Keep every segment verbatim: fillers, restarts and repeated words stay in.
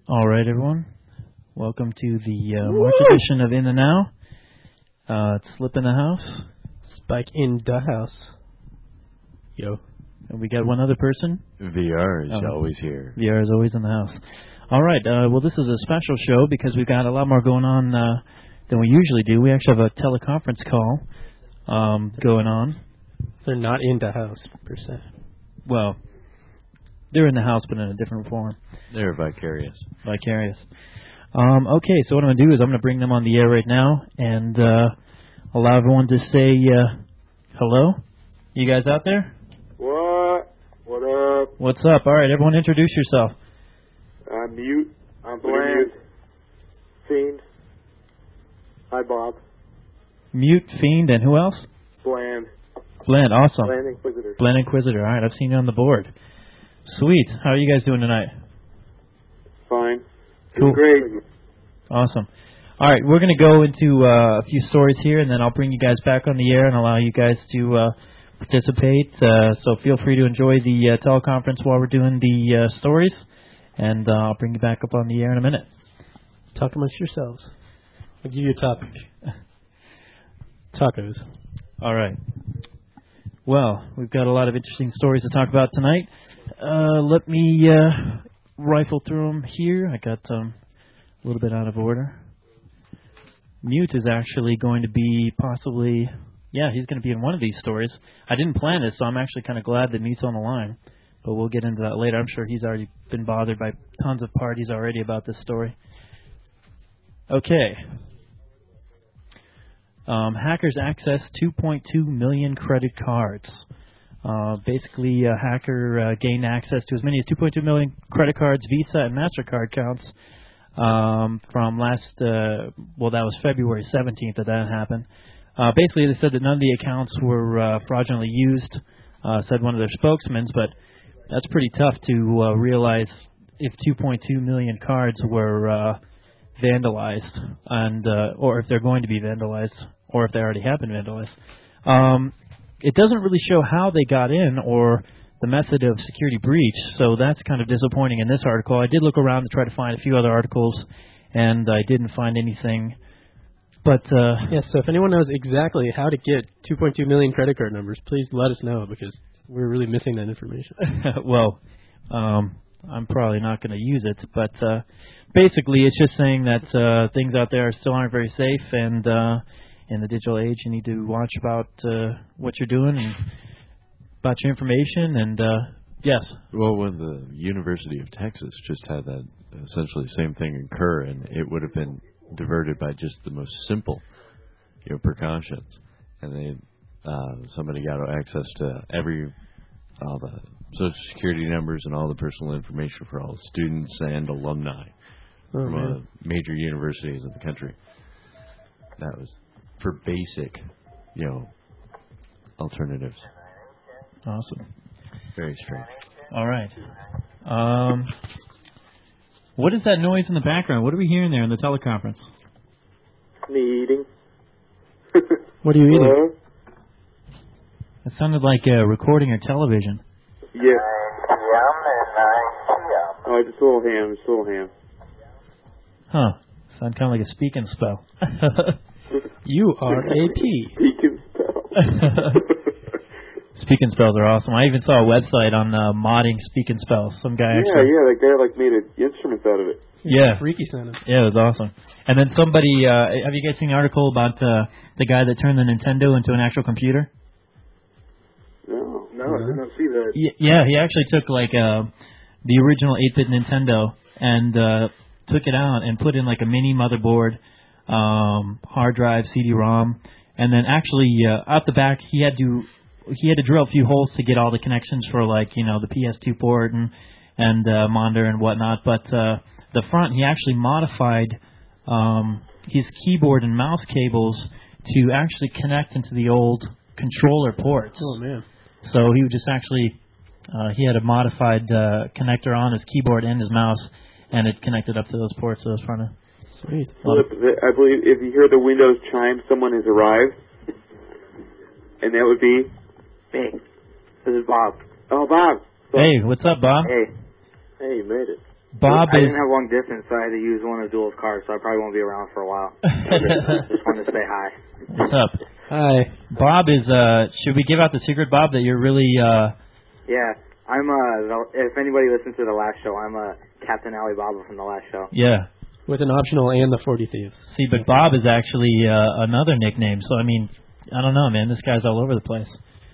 All right, everyone. Welcome to the uh, March edition of In the Now. Uh, it's Slip in the house. Spike in the house. Yo. And we got one other person. V R is oh. always here. V R is always in the house. All right. Uh, well, this is a special show because we've got a lot more going on uh, than we usually do. We actually have a teleconference call um, going on. They're not in the house, per se. Well, they're in the house, but in a different form. They're vicarious. Vicarious. Um, okay, so what I'm going to do is I'm going to bring them on the air right now and uh, allow everyone to say uh, hello. You guys out there? What? What up? What's up? All right, everyone introduce yourself. I'm Mute. I'm Bland. Fiend. Hi, Bob. Mute, Fiend, and who else? Bland. Bland, awesome. Bland Inquisitor. Bland Inquisitor. All right, I've seen you on the board. Sweet. How are you guys doing tonight? Fine. Cool. Great. Awesome. All right, we're going to go into uh, a few stories here, and then I'll bring you guys back on the air and allow you guys to uh, participate. Uh, so feel free to enjoy the uh, teleconference while we're doing the uh, stories, and uh, I'll bring you back up on the air in a minute. Talk amongst yourselves. I'll give you a topic. Tacos. All right. Well, we've got a lot of interesting stories to talk about tonight. Uh, let me uh, rifle through them here. I got um, a little bit out of order. Mute is actually going to be possibly, yeah, he's going to be in one of these stories. I didn't plan this, so I'm actually kind of glad that Mute's on the line. But we'll get into that later. I'm sure he's already been bothered by tons of parties already about this story. Okay. Um, hackers access two point two million credit cards. Uh, basically, a hacker uh, gained access to as many as two point two million credit cards, Visa, and MasterCard accounts um, from last, uh, well, that was February seventeenth that that happened. Uh, basically, they said that none of the accounts were uh, fraudulently used, uh, said one of their spokesmen, but that's pretty tough to uh, realize if two point two million cards were uh, vandalized, and uh, or if they're going to be vandalized, or if they already have been vandalized. Um, it doesn't really show how they got in or the method of security breach, so that's kind of disappointing in this article. I did look around to try to find a few other articles, and I didn't find anything. But uh, yeah, so if anyone knows exactly how to get two point two million credit card numbers, please let us know, because we're really missing that information. well, um, I'm probably not going to use it, but uh, basically it's just saying that uh, things out there still aren't very safe, and uh, in the digital age you need to watch about uh, what you're doing and about your information, and uh, yes. Well, when the University of Texas just had that essentially the same thing occur, and it would have been diverted by just the most simple, you know, precautions, and they uh, somebody got access to every all the social security numbers and all the personal information for all the students and alumni oh, from man. uh, major universities in the country. That was for basic, you know, alternatives. Awesome. Very strange. All right. Um, what is that noise in the background? What are we hearing there in the teleconference? Me eating. What are you eating? Hello? It sounded like a recording or television. Yeah. Oh, just a little ham. Just a little ham. Huh. Sound kind of like a speak and spell. You are a P. Speak and spell. Speak and spells are awesome. I even saw a website on uh, modding speak and spells. Some guy yeah, actually. yeah, like they like made an instruments out of it. Yeah. Freaky sounding. Yeah, it was awesome. And then somebody, uh, have you guys seen the article about uh, the guy that turned the Nintendo into an actual computer? No, no, I did not see that. Y- yeah, he actually took like uh, the original eight-bit Nintendo and uh, took it out and put in like a mini motherboard, um, hard drive, C D ROM, and then actually uh, out the back he had to he had to drill a few holes to get all the connections for like you know the P S two port and and uh, monitor and whatnot. But uh, the front he actually modified um, his keyboard and mouse cables to actually connect into the old controller ports. Oh man. So he would just actually, uh, he had a modified uh, connector on his keyboard and his mouse, and it connected up to those ports. So it was kind of sweet. Well, I believe if you hear the Windows chime, someone has arrived, and that would be me. This is Bob. Oh, Bob. Hey, what's up, Bob? Hey. Hey, you made it. Bob I is. didn't have long distance, so I had to use one of Duel's cards, so I probably won't be around for a while. Just wanted to say hi. What's up? Hi. Bob is. Uh, should we give out the secret, Bob, that you're really? Uh, Yeah, I'm, uh, the, if anybody listened to the last show, I'm uh, Captain Alibaba from the last show. yeah. With an optional and the forty Thieves. See, but Bob is actually uh, another nickname. So I mean, I don't know, man. This guy's all over the place.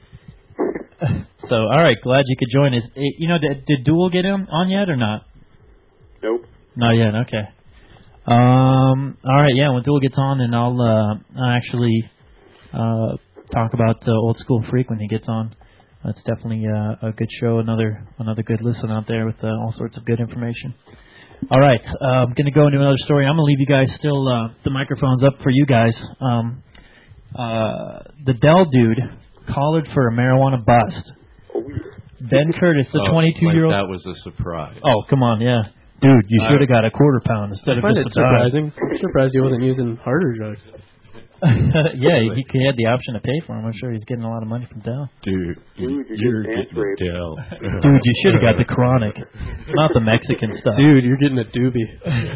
So all right, glad you could join us. Eh, You know, did, did Duel get him on yet or not? Nope. Not yet. Okay. Um. All right. Yeah. When Duel gets on, then I'll uh, I'll actually uh, talk about uh, Old School Freak when he gets on. That's definitely uh, a good show. Another another good listen out there with uh, all sorts of good information. All right. Uh, I'm going to go into another story. I'm going to leave you guys still uh, the microphone's up for you guys. Um. Uh. The Dell dude collared for a marijuana bust. Ben Curtis, the Oh, twenty-two-year-old. like that was a surprise. Oh, come on, yeah. Dude, you I- should have got a quarter pound instead I of find just it a dime. surprising. I'm surprised he wasn't using harder drugs. Yeah, he, he had the option to pay for him. I'm sure he's getting a lot of money from Dell. Dude, Dude, you you're just getting answered. the Dell. Dude, you should have got the chronic, not the Mexican stuff. Dude, you're getting a doobie.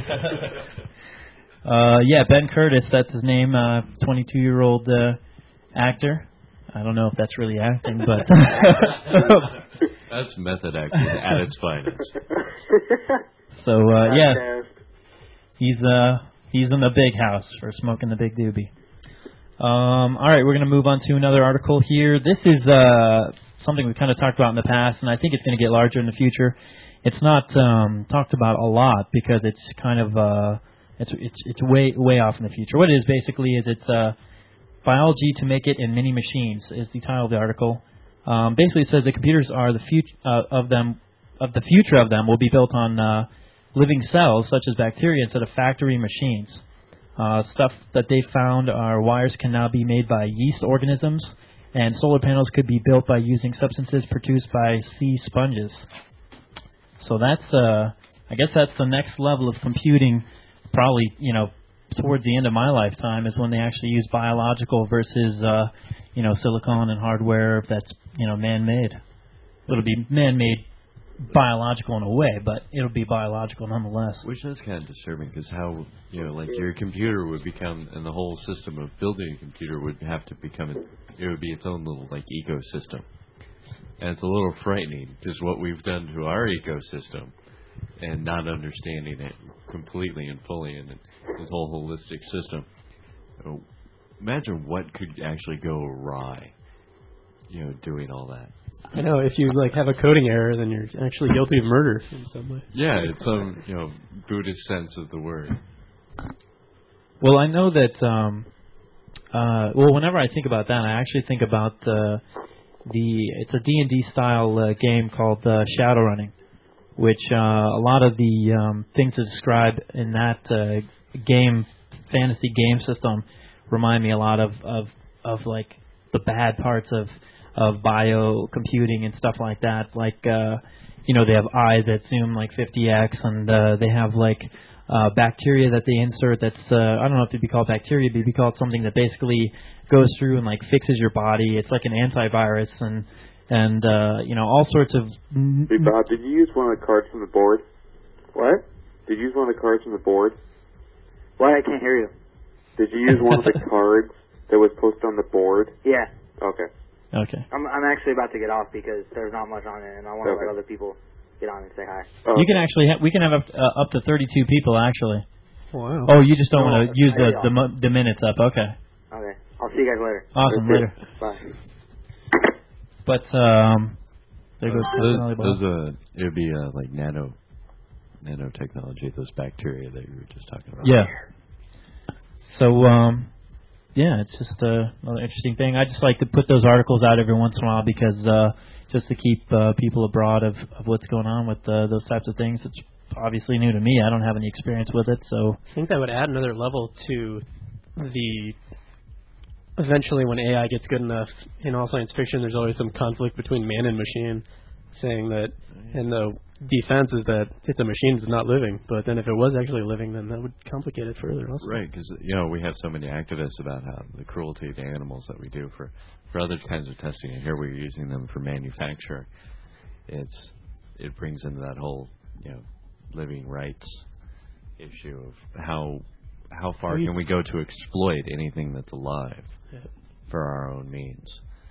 Uh, yeah, Ben Curtis, that's his name, uh, twenty-two-year-old uh, actor. I don't know if that's really acting, but That's method acting at its finest. so uh, yeah, Podcast. he's uh he's in the big house for smoking the big doobie. Um, all right, we're going to move on to another article here. This is uh something we've kind of talked about in the past, and I think it's going to get larger in the future. It's not um, talked about a lot because it's kind of uh, it's it's it's way way off in the future. What it is basically is it's uh, biology to make it in mini machines is the title of the article. Um, basically, it says the computers are the future uh, of them of the future of them will be built on uh, living cells such as bacteria instead of factory machines. Uh, stuff that they found are wires can now be made by yeast organisms, and solar panels could be built by using substances produced by sea sponges. So that's, uh, I guess that's the next level of computing. Probably, you know, towards the end of my lifetime is when they actually use biological versus, uh, you know, silicon and hardware that's, you know, man-made. It'll be man-made biological in a way, but it'll be biological nonetheless. Which is kind of disturbing because how, you know, like your computer would become, and the whole system of building a computer would have to become, it would be its own little, like, ecosystem. And it's a little frightening just what we've done to our ecosystem and not understanding it completely and fully in this whole holistic system. So imagine what could actually go awry, you know, doing all that. I know, if you like have a coding error, then you're actually guilty of murder in some way. Yeah, it's some, you know, Buddhist sense of the word. Well, I know that. Um, uh, well, whenever I think about that, I actually think about uh, the. It's a D and D style uh, game called uh, Shadowrunning, which uh, a lot of the um, things to describe in that uh, game, fantasy game system, remind me a lot of of of like the bad parts of of biocomputing and stuff like that. Like, uh, you know, they have eyes that zoom like fifty x, and uh, they have like uh, bacteria that they insert. That's uh, I don't know if it'd be called bacteria, but it'd be called something that basically goes through and like fixes your body. It's like an antivirus, and and uh, you know, all sorts of. Hey, Bob, did you use one of the cards from the board? What? Did you use one of the cards from the board? What? I can't hear you. Did you use one of the cards that was posted on the board? Yeah. Okay. Okay. I'm I'm actually about to get off because there's not much on it, and I want to Okay. let other people get on and say hi. Oh, You can actually ha- we can have up uh, up to thirty-two people actually. Wow. Oh, you just don't No, want to use the I- the, mo- the minutes up. Okay. Okay. I'll see you guys later. Awesome. Okay. Later. Bye. But um, there goes Those, Captain Alibaba. those uh, it would be uh, like nano, nanotechnology. Those bacteria that you were just talking about. Yeah. So um, yeah, it's just uh, another interesting thing. I just like to put those articles out every once in a while because uh, just to keep uh, people abroad of, of what's going on with uh, those types of things. It's obviously new to me. I don't have any experience with it, so I think that would add another level to the. Eventually, when A I gets good enough, in all science fiction, there's always some conflict between man and machine, saying that, and the defense is that it's a machine, it's not living. But then if it was actually living, then that would complicate it further also. Right, because you know we have so many activists about how the cruelty to animals that we do for, for other kinds of testing, and here we're using them for manufacturing. It's it brings into that whole you know living rights issue of how how far can we go to exploit anything that's alive yeah. for our own means.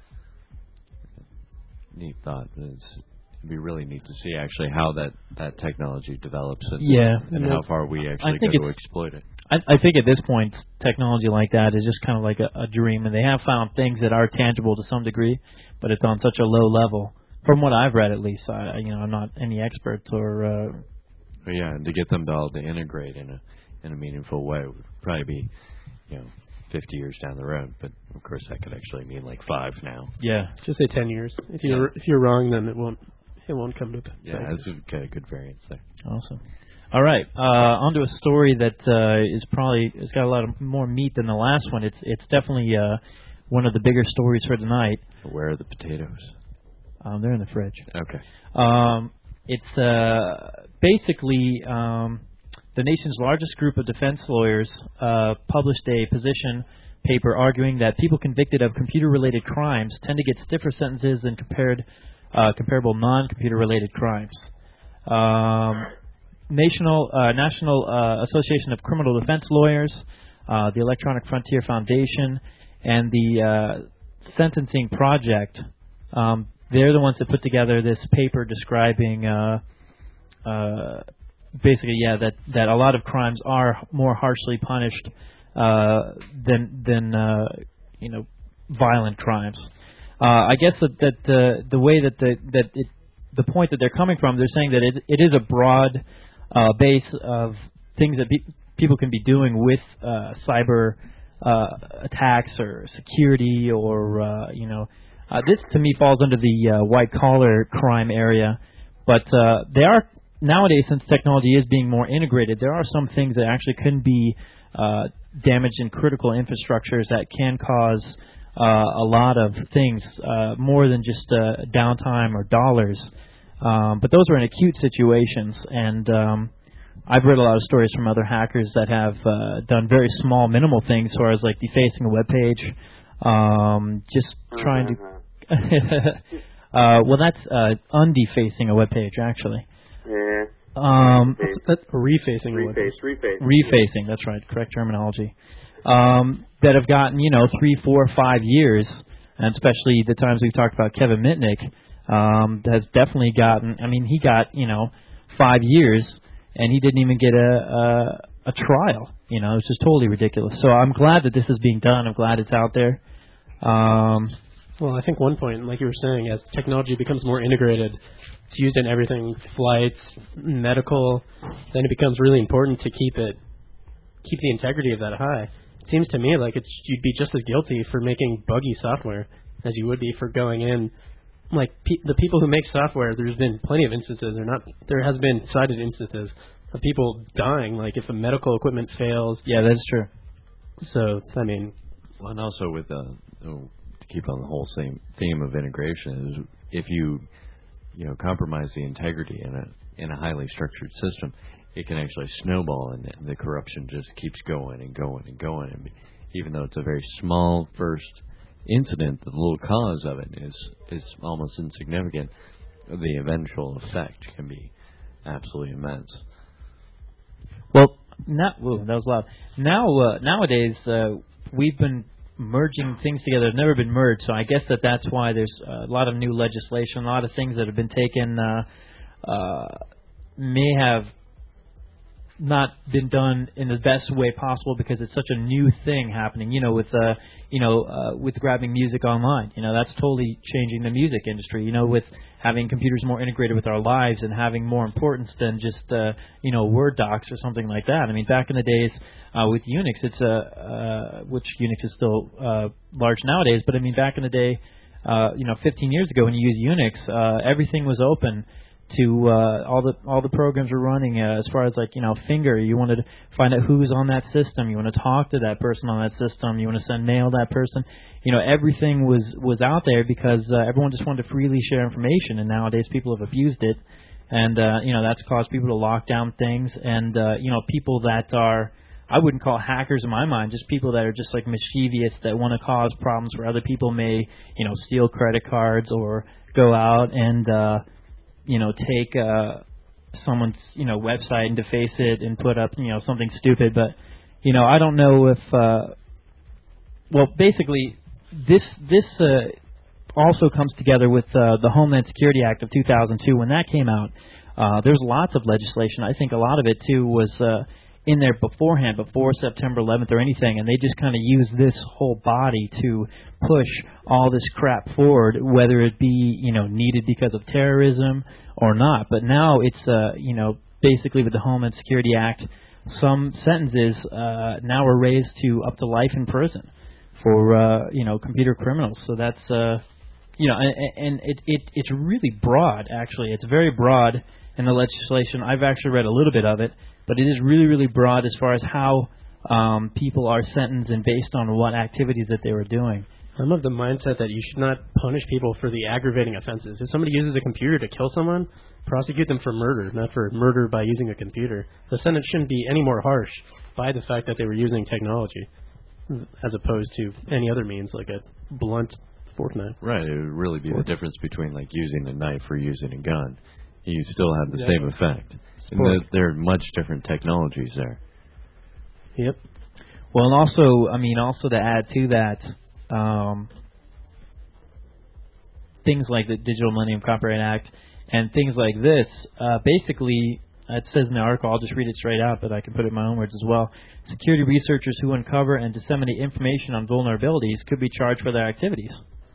Neat thought. It's, it'd be really neat to see actually how that, that technology develops and, yeah, and and how far we actually think go to exploit it. I, I think at this point, technology like that is just kind of like a, a dream, and they have found things that are tangible to some degree, but it's on such a low level. From what I've read, at least, I, you know, I'm not any expert or. Uh, but yeah, and to get them to all to integrate in a in a meaningful way would probably be, you know, fifty years down the road. But of course, that could actually mean like five now. Yeah, just say ten years. If you're yeah. if you're wrong, then it won't it won't come to. Yeah, that's a good, good variance there. Awesome. All right, uh, on to a story that uh, is probably it's got a lot of more meat than the last one. It's it's definitely uh, one of the bigger stories for tonight. Where are the potatoes? Um, they're in the fridge. Okay. Um, it's uh, basically um, the nation's largest group of defense lawyers uh, published a position paper arguing that people convicted of computer-related crimes tend to get stiffer sentences than compared uh, comparable non-computer-related crimes. Um, National uh, National uh, Association of Criminal Defense Lawyers, uh, the Electronic Frontier Foundation, and the uh, Sentencing Project. Um, they're the ones that put together this paper describing, uh, uh, basically, yeah, that, that a lot of crimes are more harshly punished uh, than than uh, you know violent crimes. Uh, I guess that, that the the way that the that it, the point that they're coming from, they're saying that it it is a broad uh, base of things that be, people can be doing with uh, cyber uh, attacks or security or uh, you know. Uh, this, to me, falls under the uh, white-collar crime area, but uh, they are nowadays, since technology is being more integrated, there are some things that actually can be uh, damaged in critical infrastructures that can cause uh, a lot of things, uh, more than just uh, downtime or dollars. Um, but those are in acute situations, and um, I've read a lot of stories from other hackers that have uh, done very small, minimal things, as far as like defacing a web page, um, just trying to. uh, well, that's uh, undefacing a web page, actually. Yeah. Um, that's refacing. Reface, reface. Refacing. That's right. Correct terminology. Um, that have gotten you know three, four, five years, and especially the times we've talked about Kevin Mitnick, um, has definitely gotten. I mean, he got you know five years, and he didn't even get a a, a trial. You know, it's just totally ridiculous. So I'm glad that this is being done. I'm glad it's out there. Um, Well, I think one point, like you were saying, as technology becomes more integrated, it's used in everything, flights, medical, then it becomes really important to keep it, keep the integrity of that high. It seems to me like it's you'd be just as guilty for making buggy software as you would be for going in. Like pe- the people who make software, there's been plenty of instances, there not there has been cited instances of people dying. Like if a medical equipment fails. Yeah, that's true. So I mean, well, and also with uh, oh, to keep on the whole same theme of integration is if you you know compromise the integrity in a in a highly structured system, it can actually snowball, and the corruption just keeps going and going and going. And even though it's a very small first incident, the little cause of it is is almost insignificant. The eventual effect can be absolutely immense. Well, now whoa, that was loud. Now uh, nowadays uh, we've been merging things together. They've never been merged, so I guess that that's why there's a lot of new legislation, a lot of things that have been taken uh, uh, may have not been done in the best way possible because it's such a new thing happening. You know, with uh, you know, uh, with grabbing music online. You know, that's totally changing the music industry. You know, with having computers more integrated with our lives and having more importance than just uh, you know Word docs or something like that. I mean, back in the days uh, with Unix, it's a uh, uh, which Unix is still uh, large nowadays. But I mean, back in the day, uh, you know, fifteen years ago when you used Unix, uh, everything was open. To uh, all the all the programs were running uh, as far as like you know Finger, you wanted to find out who's on that system, you want to talk to that person on that system, you want to send mail to that person, you know everything was was out there because uh, everyone just wanted to freely share information, and nowadays people have abused it, and uh, you know that's caused people to lock down things, and uh, you know people that are I wouldn't call hackers in my mind, just people that are just like mischievous that want to cause problems where other people may you know steal credit cards or go out and uh, you know, take uh, someone's, you know, website and deface it and put up, you know, something stupid. But, you know, I don't know if, uh, well, basically, this this uh, also comes together with uh, the Homeland Security Act of two thousand two. When that came out, uh, there's lots of legislation. I think a lot of it, too, was uh, in there beforehand, before September eleventh or anything, and they just kind of used this whole body to push all this crap forward, whether it be, you know, needed because of terrorism or not. But now it's, uh, you know, basically with the Homeland Security Act, some sentences uh, now are raised to up to life in prison for, uh, you know, computer criminals. So that's, uh, you know, and, and it, it it's really broad, actually. It's very broad in the legislation. I've actually read a little bit of it, but it is really, really broad as far as how um, people are sentenced and based on what activities that they were doing. I'm of the mindset that you should not punish people for the aggravating offenses. If somebody uses a computer to kill someone, prosecute them for murder, not for murder by using a computer. The sentence shouldn't be any more harsh by the fact that they were using technology as opposed to any other means like a blunt fork knife. Right. It would really be fork. The difference between like using a knife or using a gun. You still have the exactly. same effect. And there, there are much different technologies there. Yep. Well, and also, I mean, also to add to that, um, things like the Digital Millennium Copyright Act and things like this, uh, basically, it says in the article, I'll just read it straight out, but I can put it in my own words as well. Security researchers who uncover and disseminate information on vulnerabilities could be charged for their activities.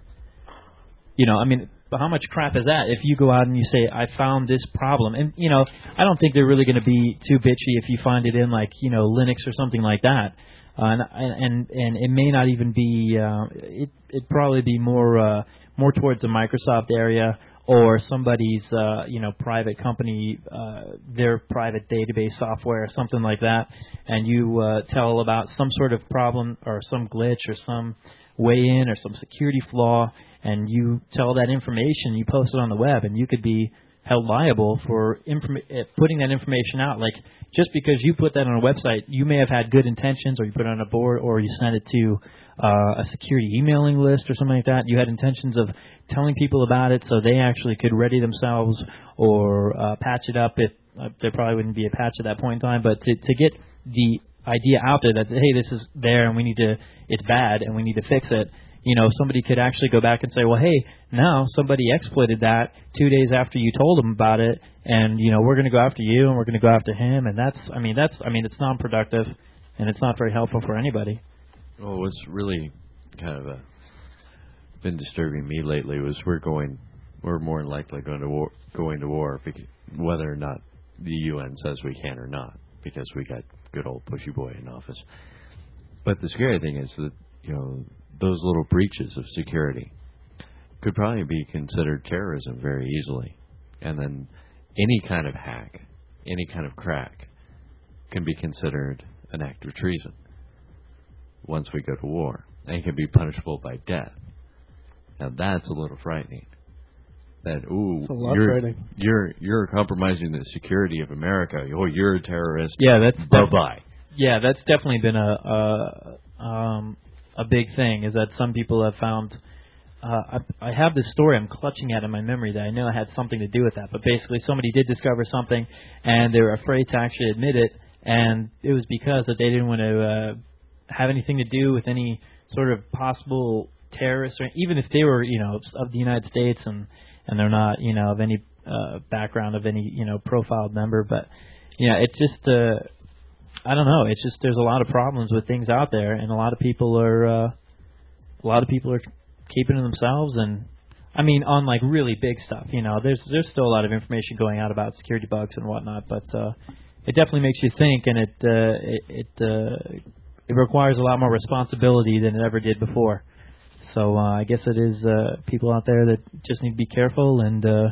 You know, I mean, but how much crap is that if you go out and you say, I found this problem? And, you know, I don't think they're really going to be too bitchy if you find it in, like, you know, Linux or something like that. Uh, and, and and it may not even be, uh, it, it'd probably be more uh, more towards the Microsoft area or somebody's, uh, you know, private company, uh, their private database software or something like that. And you uh, tell about some sort of problem or some glitch or some way in or some security flaw, and you tell that information, you post it on the web, and you could be held liable for inform- putting that information out. Like, just because you put that on a website, you may have had good intentions, or you put it on a board, or you sent it to uh, a security emailing list or something like that. You had intentions of telling people about it so they actually could ready themselves or uh, patch it up if uh, there probably wouldn't be a patch at that point in time. But to, to get the idea out there that, hey, this is there and we need to, it's bad and we need to fix it, you know, somebody could actually go back and say, well, hey, now somebody exploited that two days after you told them about it, and, you know, we're going to go after you and we're going to go after him. And that's, I mean, that's, I mean, it's non-productive and it's not very helpful for anybody. Well, what's really kind of uh, been disturbing me lately was we're going, we're more likely going to war, going to war, whether or not the U N says we can or not, because we got good old pushy boy in office. But the scary thing is that, you know, those little breaches of security could probably be considered terrorism very easily. And then any kind of hack, any kind of crack can be considered an act of treason once we go to war. And it can be punishable by death. Now that's a little frightening. That, ooh, you're, you're you're compromising the security of America. Oh, you're a terrorist. Yeah, that's bye-bye. Yeah, that's definitely been a, a um a big thing, is that some people have found, uh, I, I have this story I'm clutching at in my memory that I know had something to do with that, but basically somebody did discover something and they were afraid to actually admit it, and it was because that they didn't want to uh, have anything to do with any sort of possible terrorists, or even if they were, you know, of the United States and, and they're not, you know, of any uh, background of any, you know, profiled member, but, you know, it's just, uh, I don't know. It's just there's a lot of problems with things out there, and a lot of people are uh, a lot of people are keeping to themselves. And I mean, on like really big stuff, you know, there's there's still a lot of information going out about security bugs and whatnot, but uh, it definitely makes you think, and it uh, it it, uh, it requires a lot more responsibility than it ever did before. So uh, I guess it is uh, people out there that just need to be careful and uh,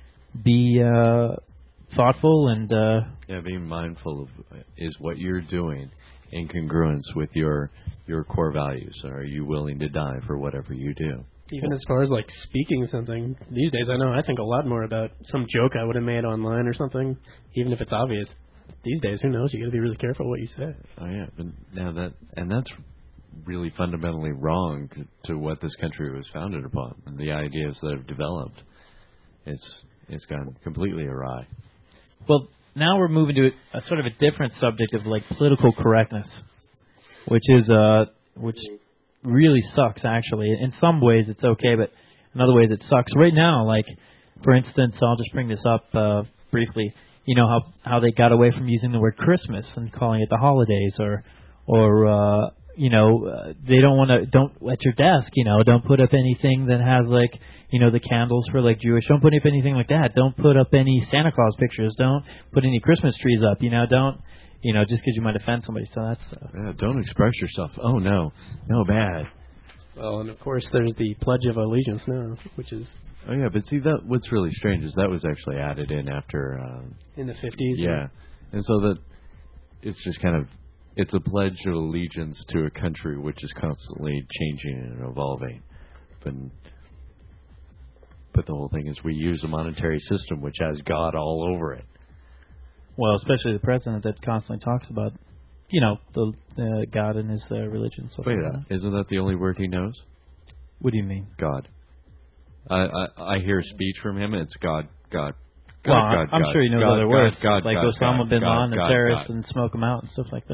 be uh, thoughtful and uh, yeah, being mindful of is what you're doing in congruence with your your core values. Are you willing to die for whatever you do? Even as far as like speaking something these days, I know I think a lot more about some joke I would have made online or something, even if it's obvious. These days, who knows? You got to be really careful what you say. Oh yeah, but now that and that's really fundamentally wrong to what this country was founded upon and the ideas that have developed. It's it's gone completely awry. well, now we're moving to a, a sort of a different subject of like political correctness, which is uh, which really sucks actually. In some ways it's okay, but in other ways it sucks. Right now, like for instance, I'll just bring this up uh, briefly. You know how how they got away from using the word Christmas and calling it the holidays, or or uh, you know uh, they don't want to don't at your desk. You know, don't put up anything that has like you know the candles for like Jewish. Don't put up anything like that. Don't put up any Santa Claus pictures. Don't put any Christmas trees up. You know, don't you know just because you might offend somebody. So that's uh, yeah, don't express yourself. Oh no, no bad. Well, and of course there's the Pledge of Allegiance now, which is. Oh yeah, but see that what's really strange is that was actually added in after um, in the fifties. Yeah, and so that it's just kind of it's a pledge of allegiance to a country which is constantly changing and evolving. But but the whole thing is we use a monetary system which has God all over it. Well, especially the president that constantly talks about you know the uh, God and his uh, religion. So Wait, uh, isn't that the only word he knows? What do you mean? God. I, I I hear speech from him. It's God, God, God, well, God. I'm God, sure he knows God, other God, words, God, like God, Osama God, bin God, Laden and God, terrorists God. and smoke them out and stuff like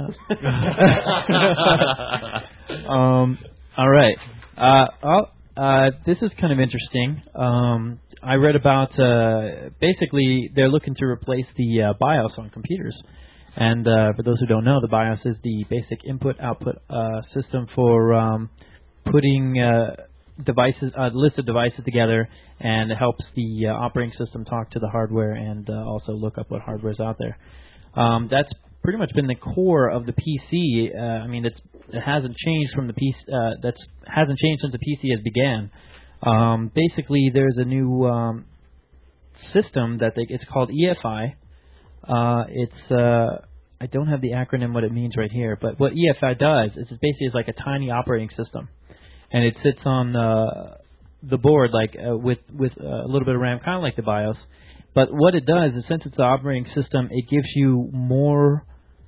that. um, all right. Uh, I'll, uh, this is kind of interesting. Um, I read about uh, basically they're looking to replace the uh, BIOS on computers. And uh, for those who don't know, the BIOS is the basic input-output uh, system for um, putting uh, devices, a uh, list of devices together, and it helps the uh, operating system talk to the hardware and uh, also look up what hardware is out there. Um, that's pretty much been the core of the P C. Uh, I mean, it's, it hasn't changed from the P C. Uh, that's hasn't changed since the P C has began. Um, basically, there's a new um, system that they, it's called E F I. Uh, it's uh, I don't have the acronym what it means right here, but what E F I does is it basically is like a tiny operating system. And it sits on uh, the board like uh, with with uh, a little bit of RAM, kind of like the BIOS. But what it does is, since it's an operating system, it gives you more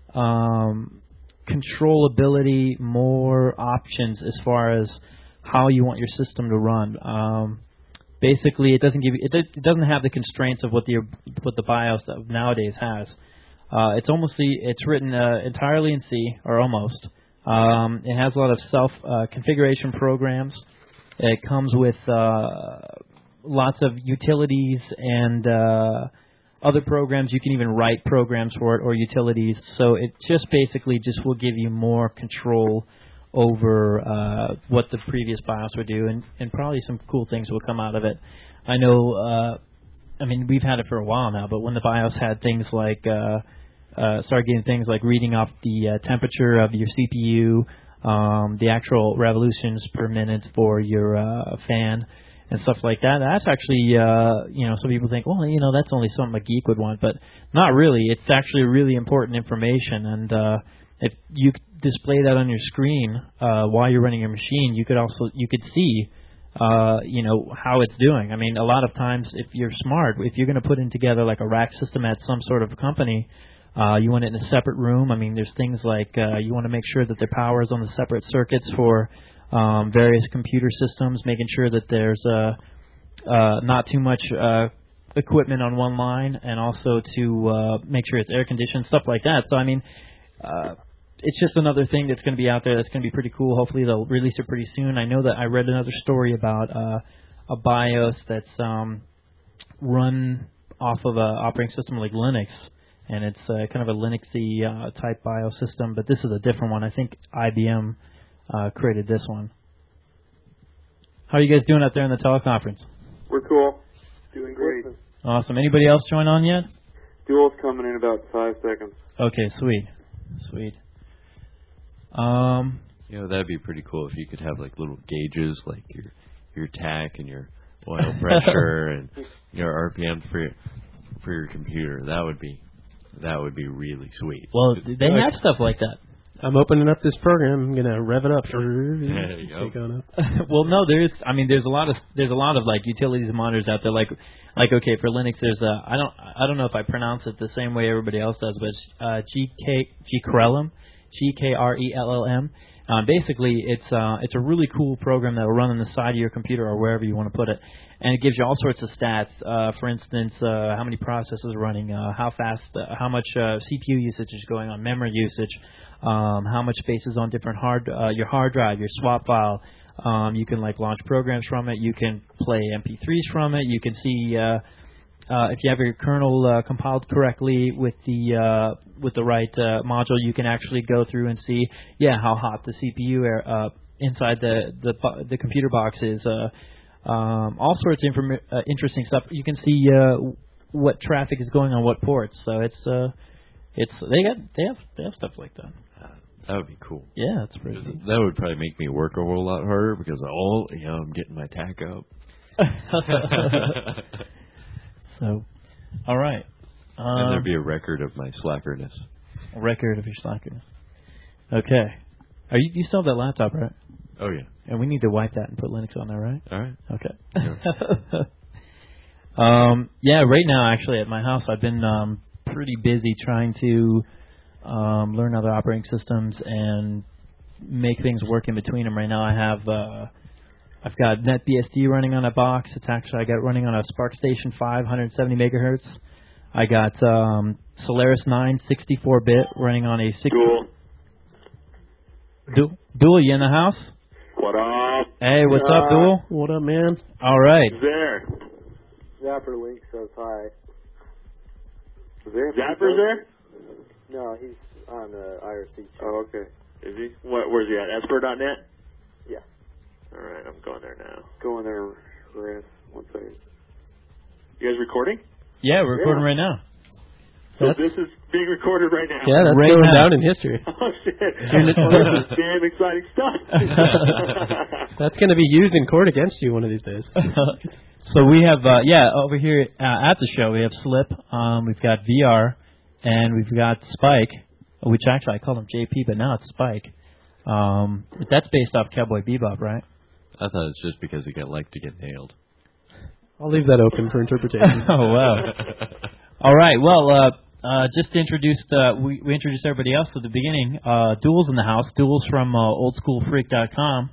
um, controllability, more options as far as how you want your system to run. Um, basically, it doesn't give you, it, it doesn't have the constraints of what the what the BIOS of nowadays has. Uh, it's almost the, it's written uh, entirely in C, or almost. Um, it has a lot of self uh, configuration programs. It comes with uh, lots of utilities and uh, other programs. You can even write programs for it or utilities. So it just basically just will give you more control over uh, what the previous BIOS would do, and, and probably some cool things will come out of it. I know. Uh, I mean, we've had it for a while now, but when the BIOS had things like uh, Uh, start getting things like reading off the uh, temperature of your C P U, um, the actual revolutions per minute for your uh, fan, and stuff like that. That's actually, uh, you know, some people think, well, you know, that's only something a geek would want, but not really. It's actually really important information, and uh, if you display that on your screen uh, while you're running your machine, you could also you could see, uh, you know, how it's doing. I mean, a lot of times, if you're smart, if you're going to put in together like a rack system at some sort of company. Uh, you want it in a separate room. I mean, there's things like uh, you want to make sure that the power is on the separate circuits for um, various computer systems, making sure that there's uh, uh, not too much uh, equipment on one line, and also to uh, make sure it's air conditioned, stuff like that. So, I mean, uh, it's just another thing that's going to be out there that's going to be pretty cool. Hopefully, they'll release it pretty soon. I know that I read another story about uh, a BIOS that's um, run off of an operating system like Linux. And it's uh, kind of a Linuxy uh, type BIOS system, but this is a different one. I think I B M uh, created this one. How are you guys doing out there in the teleconference? We're cool. Doing great. Awesome. Anybody else join on yet? Duel's coming in about five seconds. Okay, sweet. Sweet. Um, you know, that'd be pretty cool if you could have like little gauges, like your your tack and your oil pressure and your R P M for your, for your computer. That would be That would be really sweet. Well, they have stuff like that. I'm opening up this program. I'm gonna rev it up. There you go. Going up. Well, no, there's. I mean, there's a lot of there's a lot of like utilities and monitors out there. Like, like okay, for Linux, there's a. I don't I don't know if I pronounce it the same way everybody else does, but it's uh, G K G Krellum, G K R E L L M. Uh, basically, it's uh, it's a really cool program that will run on the side of your computer or wherever you want to put it, and it gives you all sorts of stats. Uh, for instance, uh, how many processes are running, uh, how fast, uh, how much uh, C P U usage is going on, memory usage, um, how much space is on different hard uh, your hard drive, your swap file. Um, you can like launch programs from it. You can play M P threes from it. You can see. Uh, Uh, if you have your kernel uh, compiled correctly with the uh, with the right uh, module, you can actually go through and see, yeah, how hot the C P U air, uh, inside the the bo- the computer box is. Uh, um, all sorts of inform- uh, interesting stuff. You can see uh, what traffic is going on what ports. So it's uh, it's they got they have they have stuff like that. Uh, that would be cool. Yeah, that's pretty. Because that would probably make me work a whole lot harder because all you know I'm getting my tack up. So, all right. Um, and there'd be a record of my slackerness. A record of your slackerness. Okay. Are you you still have that laptop, right? Oh yeah. And we need to wipe that and put Linux on there, right? All right. Okay. Yeah. um, yeah. Right now, actually, at my house, I've been um, pretty busy trying to um, learn other operating systems and make things work in between them. Right now, I have. Uh, I've got NetBSD running on a box. It's actually I got running on a SparkStation five, one hundred seventy megahertz. I got um, Solaris nine, sixty-four bit running on a six. Dual. Du- Dual, you in the house? What up? Hey, what's uh, up, Dual? What up, man? All right. Who's there? Zapper Link says hi. Is there? Zapper's there? No, he's on the I R C. Oh, okay. Is he? What? Where's he at? Esper dot net? Yeah. All right, I'm going there now. Go in there, Chris. One second. You guys recording? Yeah, we're recording Yeah. right now. So That's- this is being recorded right now. Yeah, that's Right going now. down in history. Oh shit! Well, this is damn exciting stuff. That's going to be used in court against you one of these days. So we have, uh, yeah, over here uh, at the show, we have Slip, um, we've got V R, and we've got Spike, which actually I call him J P, but now it's Spike. Um, that's based off Cowboy Bebop, right? I thought it's just because he got like to get nailed. I'll leave that open for interpretation. Oh, wow. All right, well, uh, uh, just to introduce, uh, we, we introduced everybody else at the beginning. Uh, Duel's in the house. Duel's from uh, old school freak dot com.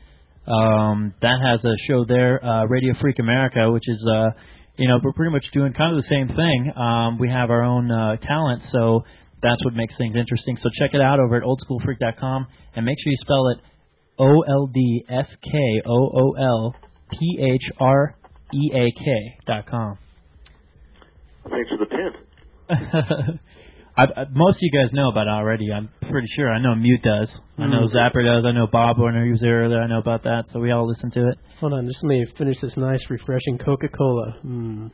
Um, that has a show there, uh, Radio Freak America, which is, uh, you know, we're pretty much doing kind of the same thing. Um, we have our own uh, talent, so that's what makes things interesting. So check it out over at old school freak dot com, and make sure you spell it O L D S K O O L P H R E A K dot com. Thanks for the pimp. I, I, most of you guys know about it already. I'm pretty sure. I know Mute does. I know Mm. Zapper does. I know Bob Warner, he was there earlier. I know about that. So we all listen to it. Hold on, just let me finish this nice, refreshing Coca-Cola. Mm.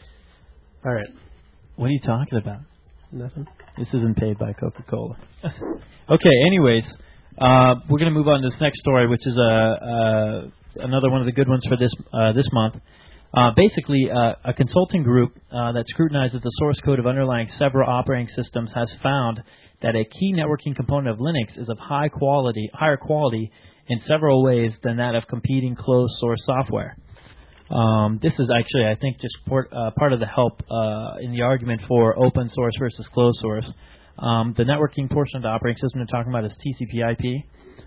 All right. What are you talking about? Nothing. This isn't paid by Coca-Cola. Okay, anyways, uh, we're going to move on to this next story, which is a, uh, another one of the good ones for this uh, this month. Uh, basically, uh, a consulting group uh, that scrutinizes the source code of underlying several operating systems has found that a key networking component of Linux is of high quality, higher quality in several ways than that of competing closed source software. Um, this is actually, I think, just port, uh, part of the help uh, in the argument for open source versus closed source. Um, the networking portion of the operating system they're talking about is T C P I P.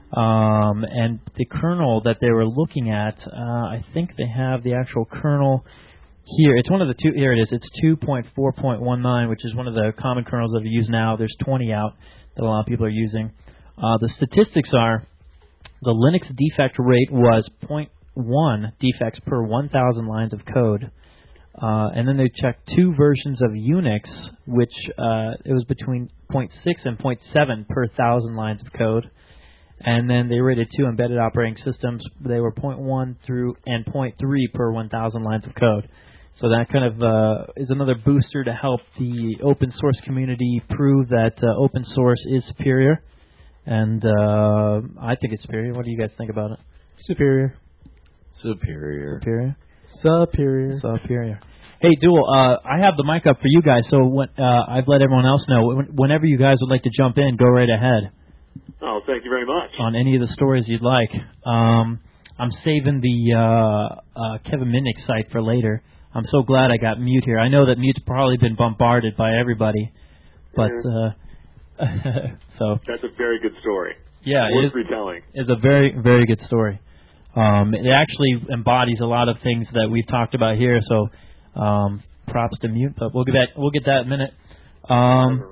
Um, and the kernel that they were looking at, uh, I think they have the actual kernel here. It's one of the two. Here it is. It's two point four point one nine, which is one of the common kernels that we use now. There's twenty out that a lot of people are using. Uh, the statistics are the Linux defect rate was zero point one defects per one thousand lines of code. Uh, and then they checked two versions of Unix, which uh, it was between zero point six and zero point seven per thousand lines of code. And then they rated two embedded operating systems. They were zero point one through and zero point three per one thousand lines of code. So that kind of uh, is another booster to help the open source community prove that uh, open source is superior. And uh, I think it's superior. What do you guys think about it? Superior. Superior. Superior? Superior. Superior. Hey, Duel, uh, I have the mic up for you guys, so when, uh, I've let everyone else know. Whenever you guys would like to jump in, go right ahead. Oh, thank you very much. On any of the stories you'd like. Um, I'm saving the uh, uh, Kevin Minnick site for later. I'm so glad I got Mute here. I know that Mute's probably been bombarded by everybody, but uh, so That's a very good story. Yeah, it worth is, retelling. it's a very, very good story. Um, it actually embodies a lot of things that we've talked about here. So, um, props to Mute, but we'll get that. We'll get that in a minute. Um,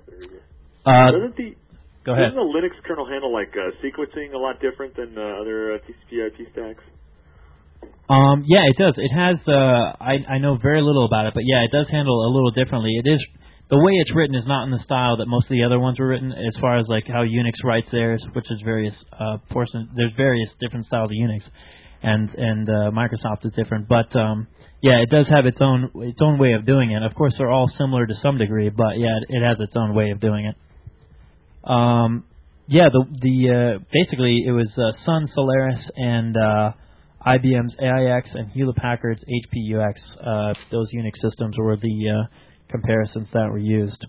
uh, Doesn't the go ahead. Doesn't the Linux kernel handle like uh, sequencing a lot different than uh, other uh, T C P I P stacks? Um, yeah, it does. It has. Uh, I I know very little about it, but yeah, it does handle a little differently. It is the way it's written is not in the style that most of the other ones were written. As far as like how Unix writes theirs, which is various uh, portions. There's various different styles of Unix, and and uh, Microsoft is different. But um, yeah, it does have its own its own way of doing it. Of course, they're all similar to some degree, but yeah, it, it has its own way of doing it. Um, yeah, the the uh, basically it was uh, Sun, Solaris, and uh, I B M's A I X and Hewlett Packard's H P U X. Uh, those Unix systems were the uh, comparisons that were used.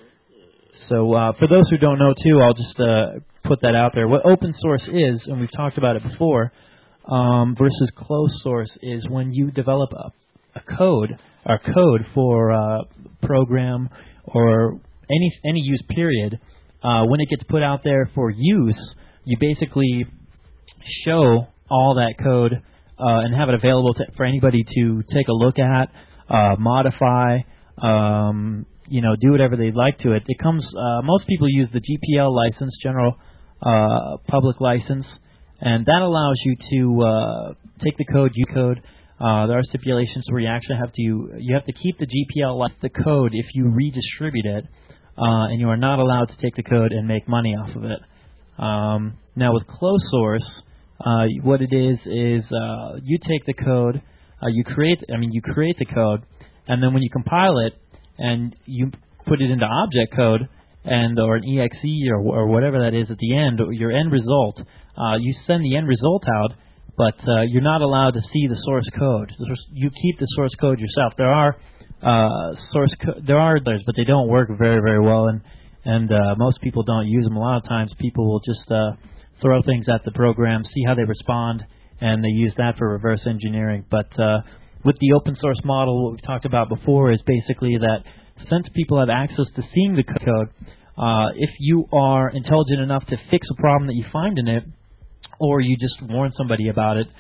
So uh, for those who don't know, too, I'll just uh, put that out there. What open source is, and we've talked about it before, um, versus closed source is when you develop a, a code, or code for a program or any any use period. Uh, when it gets put out there for use, you basically show all that code uh, and have it available to, for anybody to take a look at, uh, modify, um, you know, do whatever they'd like to it. It comes. Uh, most people use the G P L license, General uh, Public License, and that allows you to uh, take the code, use code. Uh, there are stipulations where you actually have to you have to keep the G P L li- the code if you redistribute it. Uh, and you are not allowed to take the code and make money off of it. Um, now, with closed source, uh, what it is is uh, you take the code, uh, you create. I mean, you create the code, and then when you compile it and you put it into object code and or an E X E or, or whatever that is at the end, your end result, uh, you send the end result out, but uh, you're not allowed to see the source code. The source, you keep the source code yourself. There are Uh, source co- there are others, but they don't work very, very well, and and uh, most people don't use them. A lot of times, people will just uh, throw things at the program, see how they respond, and they use that for reverse engineering. But uh, with the open source model, what we've talked about before is basically that since people have access to seeing the code, uh, if you are intelligent enough to fix a problem that you find in it, or you just warn somebody about it,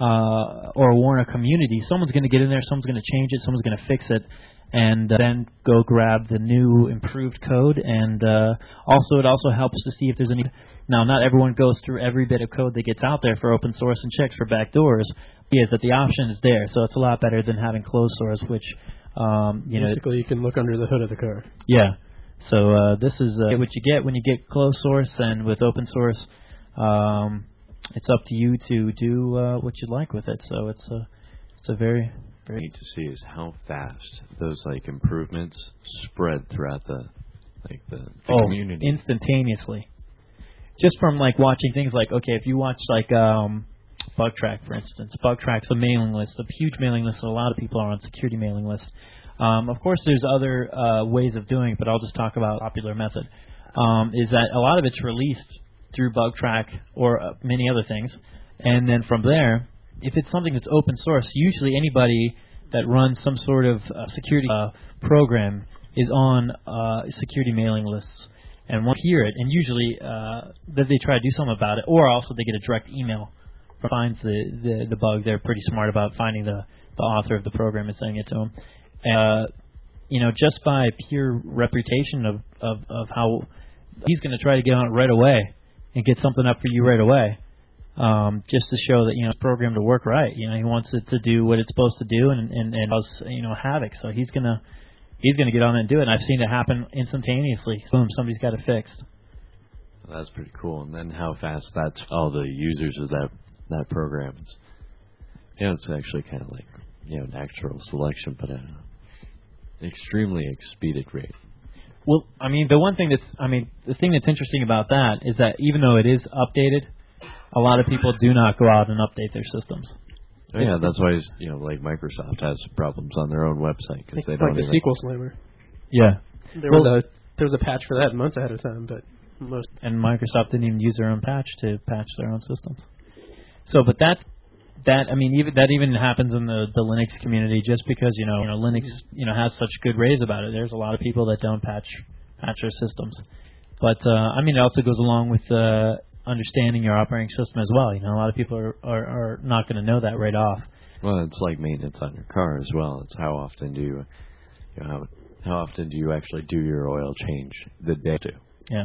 Uh, or warn a community, someone's going to get in there, someone's going to change it, someone's going to fix it, and uh, then go grab the new improved code. And uh, also, it also helps to see if there's any. Now, not everyone goes through every bit of code that gets out there for open source and checks for backdoors. Is that the option is there, so it's a lot better than having closed source, which um, you know. Basically, you can look under the hood of the car. Yeah. So uh, this is uh, what you get when you get closed source, and with open source. Um, It's up to you to do uh, what you like with it. So it's a, it's a very, very. Need to see is how fast those like improvements spread throughout the, like the, the oh, community. Instantaneously. Just from like watching things like okay, if you watch like um, BugTrack for instance, BugTrack's a mailing list, a huge mailing list. And a lot of people are on security mailing lists. Um, of course, there's other uh, ways of doing it, but I'll just talk about a popular method. Um, is that a lot of it's released through BugTrack or uh, many other things, and then from there, if it's something that's open source, usually anybody that runs some sort of uh, security uh, program is on uh, security mailing lists and won't hear it, and usually uh, that they try to do something about it, or also they get a direct email that finds the, the, the bug. They're pretty smart about finding the, the author of the program and sending it to them. Uh, you know, just by pure reputation of, of, of how he's going to try to get on it right away and get something up for you right away, um, just to show that you know the program to work right. You know, he wants it to do what it's supposed to do and and, and cause you know havoc. So he's gonna he's gonna get on it and do it. And I've seen it happen instantaneously. Boom, somebody's got it fixed. Well, that's pretty cool. And then how fast that's all the users of that that program. It's, you know, it's actually kind of like you know natural selection, but at an extremely expedient rate. Well, I mean, the one thing that's, I mean, the thing that's interesting about that is that even though it is updated, a lot of people do not go out and update their systems. Oh, yeah, that's why you know, like Microsoft has problems on their own website because they don't like the even... S Q L Slammer. Yeah. There well, was a there was a patch for that months ahead of time, but most and Microsoft didn't even use their own patch to patch their own systems. So, but that that I mean, even that even happens in the, the Linux community. Just because you know, you know Linux you know has such good rays about it, there's a lot of people that don't patch patch their systems. But uh, I mean, it also goes along with uh, understanding your operating system as well. You know, a lot of people are, are, are not going to know that right off. Well, it's like maintenance on your car as well. It's how often do you, you know, how, how often do you actually do your oil change the day to? Yeah.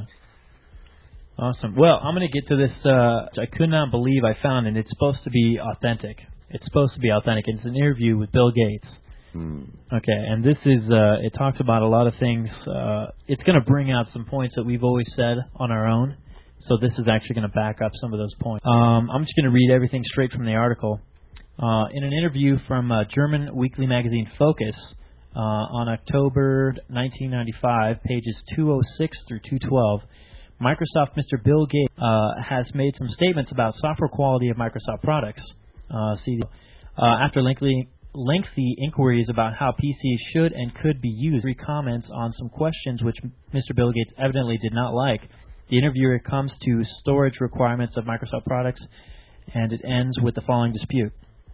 Awesome. Well, I'm going to get to this. Uh, I could not believe I found it. It's supposed to be authentic. It's supposed to be authentic. It's an interview with Bill Gates. Hmm. Okay, and this is, uh, it talks about a lot of things. Uh, it's going to bring out some points that we've always said on our own. So this is actually going to back up some of those points. Um, I'm just going to read everything straight from the article. Uh, in an interview from uh, German weekly magazine Focus uh, on October nineteen ninety-five, pages two oh six through two twelve, Microsoft Mister Bill Gates uh, has made some statements about software quality of Microsoft products. Uh, see, uh, after lengthy, lengthy inquiries about how P Cs should and could be used, three comments on some questions which Mister Bill Gates evidently did not like. The interviewer comes to storage requirements of Microsoft products, and it ends with the following dispute.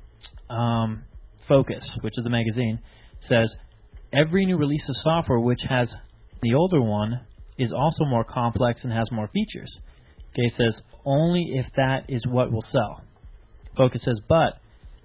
Um, Focus, which is the magazine, says, every new release of software which has the older one is also more complex and has more features. Gates says, only if that is what will sell. Focus says, but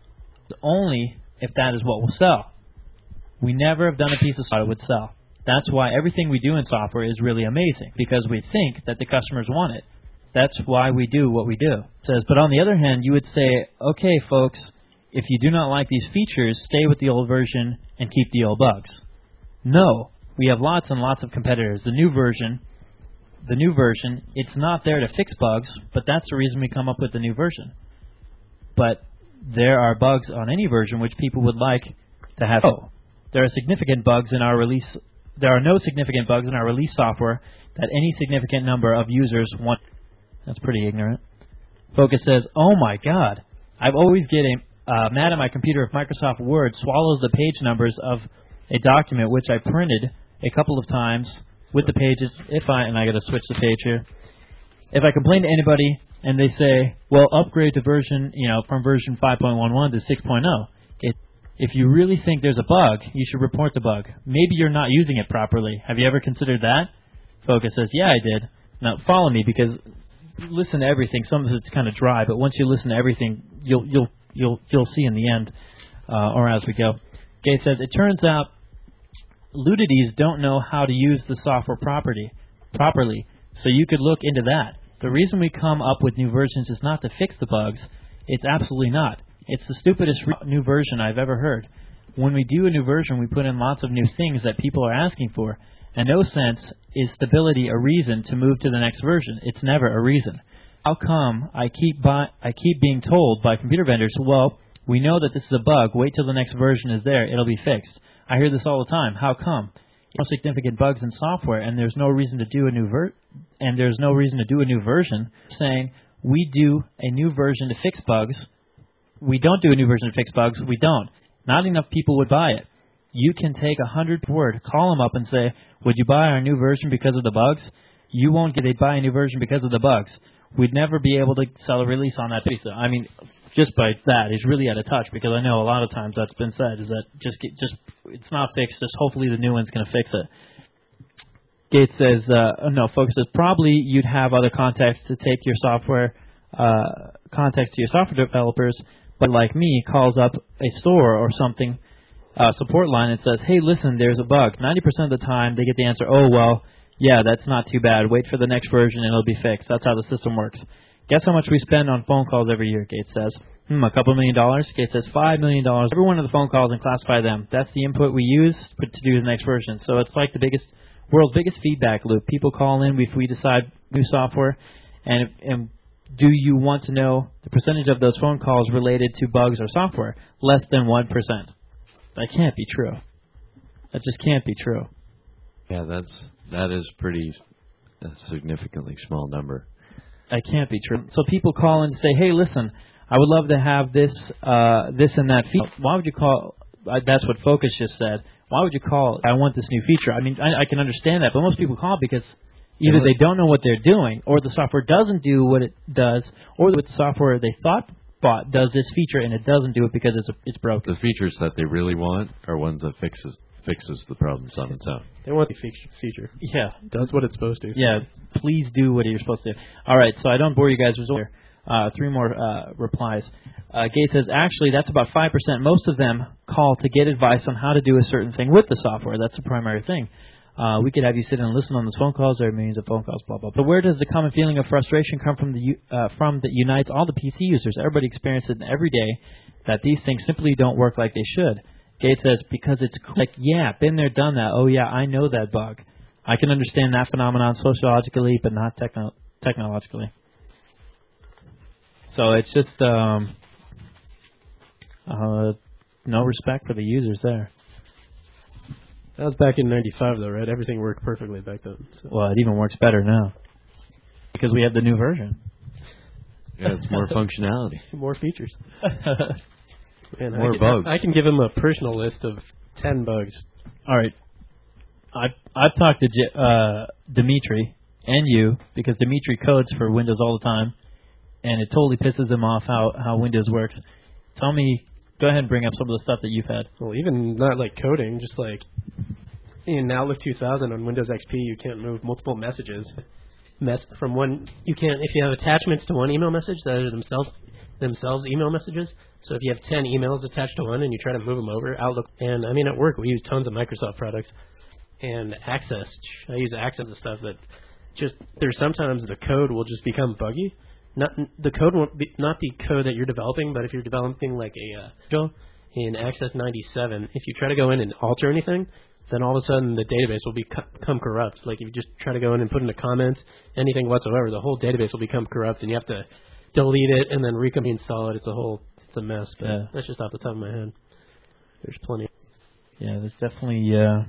only if that is what will sell. We never have done a piece of software that would sell. That's why everything we do in software is really amazing, because we think that the customers want it. That's why we do what we do. It says, but on the other hand, you would say, okay, folks, if you do not like these features, stay with the old version and keep the old bugs. No, we have lots and lots of competitors. The new version, the new version, it's not there to fix bugs, but that's the reason we come up with the new version. But there are bugs on any version which people would like to have. Oh, there are significant bugs in our release. There are no significant bugs in our release software that any significant number of users want. That's pretty ignorant. Focus says, oh my God, I've always getting uh, mad at my computer if Microsoft Word swallows the page numbers of a document which I printed a couple of times with the pages. If I, and I got to switch the page here. If I complain to anybody and they say, well, upgrade to version, you know, from version five point eleven to six point oh. It, if you really think there's a bug, you should report the bug. Maybe you're not using it properly. Have you ever considered that? Focus says, yeah, I did. Now, follow me, because listen to everything. Some of it's kind of dry, but once you listen to everything, you'll you'll you'll you'll see in the end, uh, or as we go. Gates says, it turns out Ludities don't know how to use the software property properly, so you could look into that. The reason we come up with new versions is not to fix the bugs. It's absolutely not. It's the stupidest re- new version I've ever heard. When we do a new version, we put in lots of new things that people are asking for. In no sense is stability a reason to move to the next version. It's never a reason. How come I keep buy- I keep being told by computer vendors, well, we know that this is a bug. Wait till the next version is there. It'll be fixed. I hear this all the time. How come? No significant bugs in software, and there's no reason to do a new ver- and there's no reason to do a new version. Saying we do a new version to fix bugs. We don't do a new version to fix bugs. We don't. Not enough people would buy it. You can take a hundred word, call them up and say, would you buy our new version because of the bugs? You won't get a buy a new version because of the bugs. We'd never be able to sell a release on that piece. I mean, just by that, he's really out of touch, because I know a lot of times that's been said, is that just get, just it's not fixed, just hopefully the new one's going to fix it. Gates says, uh, no, Focus says, probably you'd have other contacts to take your software, uh, contacts to your software developers, but like me, calls up a store or something, uh, support line and says, hey, listen, there's a bug. ninety percent of the time they get the answer, oh, well, yeah, that's not too bad. Wait for the next version and it'll be fixed. That's how the system works. Guess how much we spend on phone calls every year, Gates says. Hmm, a couple million dollars? Gates says five million dollars. Every one of the phone calls and classify them. That's the input we use to do the next version. So it's like the biggest, world's biggest feedback loop. People call in if we decide new software, and, and do you want to know the percentage of those phone calls related to bugs or software? Less than one percent. That can't be true. That just can't be true. Yeah, that's that is pretty a significantly small number. That can't be true. So people call in and say, hey, listen, I would love to have this uh, this and that feature. Why would you call? Uh, that's what Focus just said. Why would you call, I want this new feature? I mean, I, I can understand that, but most people call because either they don't know what they're doing, or the software doesn't do what it does, or the software they thought bought does this feature and it doesn't do it because it's a, it's broken. The features that they really want are ones that fixes fixes the problems on its own. They want the feature. feature. Yeah. Does what it's supposed to. Yeah, please do what you're supposed to. All right, so I don't bore you guys with here. Uh, three more uh, replies. Uh, Gates says, actually, that's about five percent. Most of them call to get advice on how to do a certain thing with the software. That's the primary thing. Uh, we could have you sit and listen on those phone calls. There are millions of phone calls, blah, blah, blah. But where does the common feeling of frustration come from, the uh, from that unites all the P C users? Everybody experiences it every day that these things simply don't work like they should. Gates says, because it's cool. Like, yeah, been there, done that. Oh, yeah, I know that bug. I can understand that phenomenon sociologically, but not techno- technologically. So it's just um, uh, no respect for the users there. That was back in ninety-five, though, right? Everything worked perfectly back then. So. Well, it even works better now because we have the new version. Yeah, it's more functionality. More features. Man, more I can, bugs. I can give him a personal list of ten bugs. All right. I've, I've talked to J- uh, Dimitri and you because Dimitri codes for Windows all the time, and it totally pisses him off how, how Windows works. Tell me, go ahead and bring up some of the stuff that you've had. Well, even not like coding, just like in Outlook two thousand on Windows X P, you can't move multiple messages mess from one. You can't if you have attachments to one email message that are themselves themselves email messages. So if you have ten emails attached to one and you try to move them over, Outlook, and I mean at work we use tons of Microsoft products and Access. I use Access and stuff that just there's sometimes the code will just become buggy. Not the code won't be not the code that you're developing, but if you're developing like a uh, in Access ninety-seven, if you try to go in and alter anything, then all of a sudden the database will become corrupt. Like if you just try to go in and put in a comment, anything whatsoever, the whole database will become corrupt, and you have to delete it and then recompile it. It's a whole, it's a mess. But yeah. That's just off the top of my head. There's plenty. Yeah, there's definitely. Uh,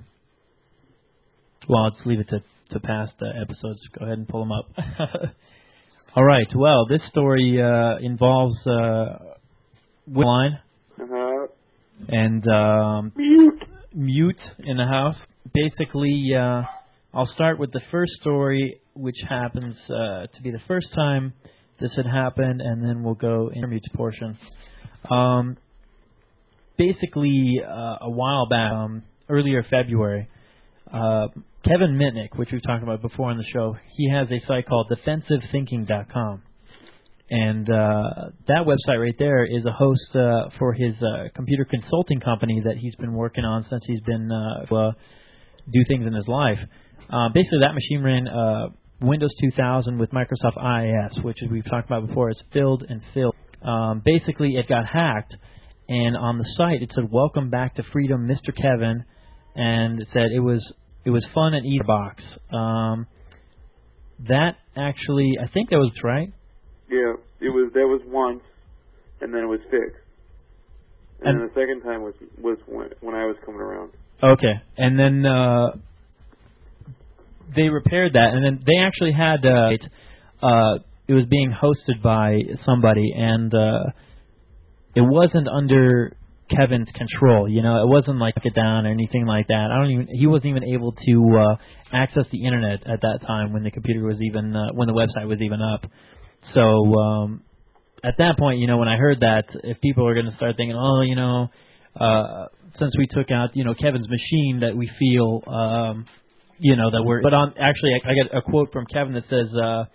well, let's leave it to to past uh, episodes. Go ahead and pull them up. All right. Well, this story uh, involves uh, line Uh-huh. and um, Mute. mute in the house. Basically, uh, I'll start with the first story, which happens uh, to be the first time this had happened, and then we'll go in the mute portion. Um, basically, uh, a while back, um, earlier February, uh, Kevin Mitnick, which we've talked about before on the show, he has a site called defensive thinking dot com. And uh, that website right there is a host uh, for his uh, computer consulting company that he's been working on since he's been uh, uh, do things in his life. Uh, basically, that machine ran uh, Windows two thousand with Microsoft I I S, which as we've talked about before is filled and filled. Um, basically, it got hacked, and on the site it said, "Welcome back to freedom, Mister Kevin," and it said it was it was fun and eat box. Um, that actually, I think that was right. Yeah, it was. That was once, and then it was fixed. And, And then the second time was was when when I was coming around. Okay, and then uh, they repaired that, and then they actually had uh, uh, it was being hosted by somebody, and uh, it wasn't under Kevin's control. You know, it wasn't like it down or anything like that. I don't even. He wasn't even able to uh, access the internet at that time when the computer was even uh, when the website was even up. So um, at that point, you know, when I heard that, if people are going to start thinking, oh, you know, uh, since we took out, you know, Kevin's machine, that we feel, um, you know, that we're. But on actually, I, I got a quote from Kevin that says,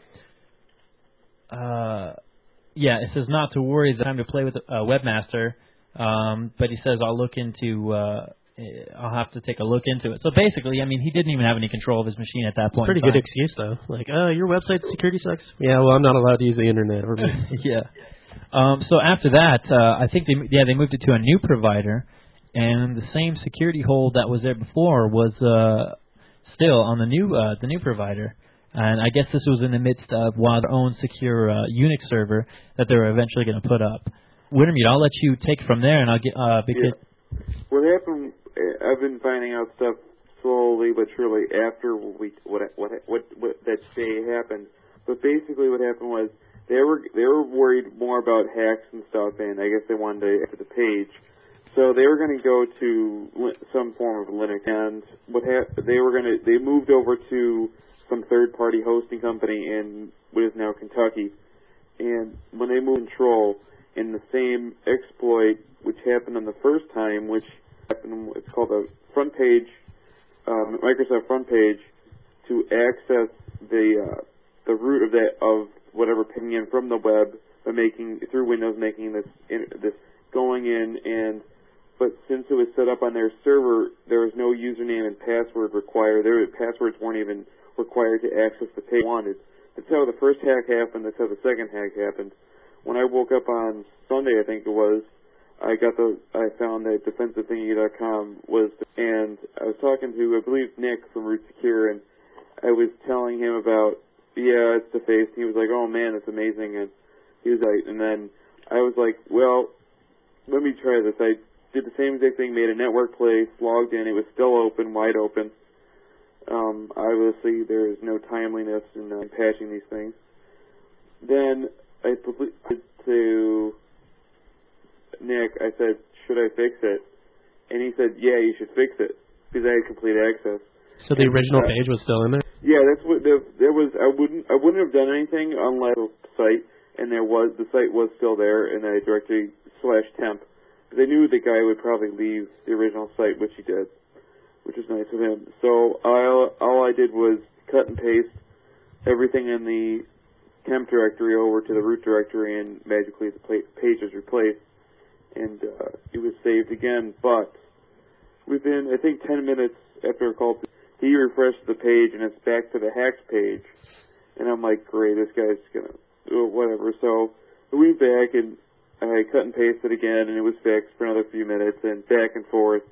uh, uh, yeah, it says not to worry, it's time to play with a uh, webmaster. Um, but he says I'll look into. Uh, I'll have to take a look into it. So basically, I mean, he didn't even have any control of his machine at that point. Pretty good excuse, though. Like, oh, your website security sucks. Yeah, well, I'm not allowed to use the internet. Or yeah. Um, so after that, uh, I think they yeah they moved it to a new provider, and the same security hole that was there before was uh, still on the new uh, the new provider. And I guess this was in the midst of while their own secure uh, Unix server that they were eventually going to put up. Wintermute, I'll let you take it from there, and I'll get uh, because. Yeah. What happened? I've been finding out stuff slowly but surely after we what what what, what that day happened. But basically, what happened was they were they were worried more about hacks and stuff, and I guess they wanted to after the page, so they were going to go to some form of Linux. And what ha- they were going to they moved over to some third party hosting company in what is now Kentucky. And when they moved control in the same exploit, which happened on the first time, which happened, it's called a front page Microsoft front page to access the uh, the root of that of whatever pinging in from the web by making through Windows, making this in, this going in and. But since it was set up on their server, there was no username and password required. Their passwords weren't even required to access the page wanted. That's how the first hack happened. That's how the second hack happened. When I woke up on Sunday, I think it was, I got the I found that defensive thingy dot com was, and I was talking to I believe Nick from Root Secure, and I was telling him about yeah, it's defaced. He was like, oh man, that's amazing, and he was like, and then I was like, well, let me try this. I did the same exact thing, made a network place, logged in, it was still open, wide open. Um, obviously, there is no timeliness in uh, patching these things. Then I put to Nick, I said, should I fix it? And he said, yeah, you should fix it, because I had complete access. So the and, original uh, page was still in there? Yeah, that's what, there, there was, I wouldn't, I wouldn't have done anything unless the site, and there was, the site was still there, and I directory slash temp. They knew the guy would probably leave the original site, which he did, which is nice of him. So all, all I did was cut and paste everything in the temp directory over to the root directory, and magically the page was replaced, and uh, it was saved again. But within, I think, ten minutes after I called, he refreshed the page, and it's back to the hacks page. And I'm like, great, this guy's going to, whatever. So I went back, and I cut and pasted again, and it was fixed for another few minutes, and back and forth.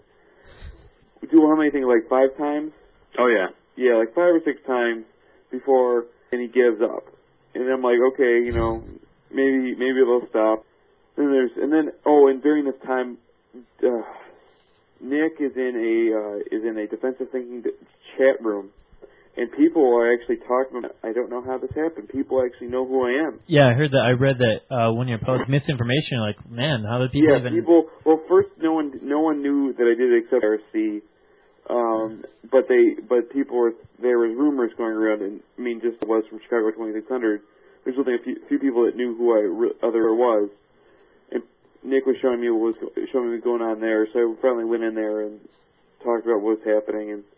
We do how many things, like five times? Oh, yeah. Yeah, like five or six times before, and he gives up. And I'm like, okay, you know, maybe maybe they'll stop. And there's, and then, oh, and during this time, uh, Nick is in a uh, is in a defensive thinking chat room. And people are actually talking about, I don't know how this happened. People actually know who I am. Yeah, I heard that. I read that uh, when you post misinformation, like, man, how did people yeah, even... people, well, first, no one no one knew that I did it except R C. Um, but they, but people were, there was rumors going around, and I mean, just was from Chicago twenty-six hundred. There's only a few, few people that knew who I re- other was. And Nick was showing me what was, showing me what was going on there, so I finally went in there and talked about what was happening, and,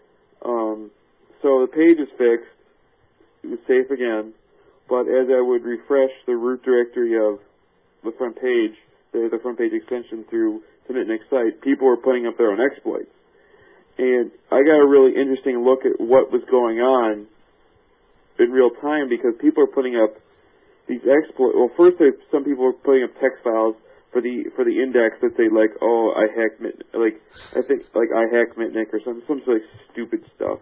um, so the page is fixed. It was safe again. But as I would refresh the root directory of the front page, the, the front page extension through to Nick's site, people were putting up their own exploits. And I got a really interesting look at what was going on in real time, because people are putting up these exploits. Well, first, there's some people were putting up text files for the for the index that say, like, oh, I hacked Mit, like I think like I hacked Mitnick or some some sort of stupid stuff.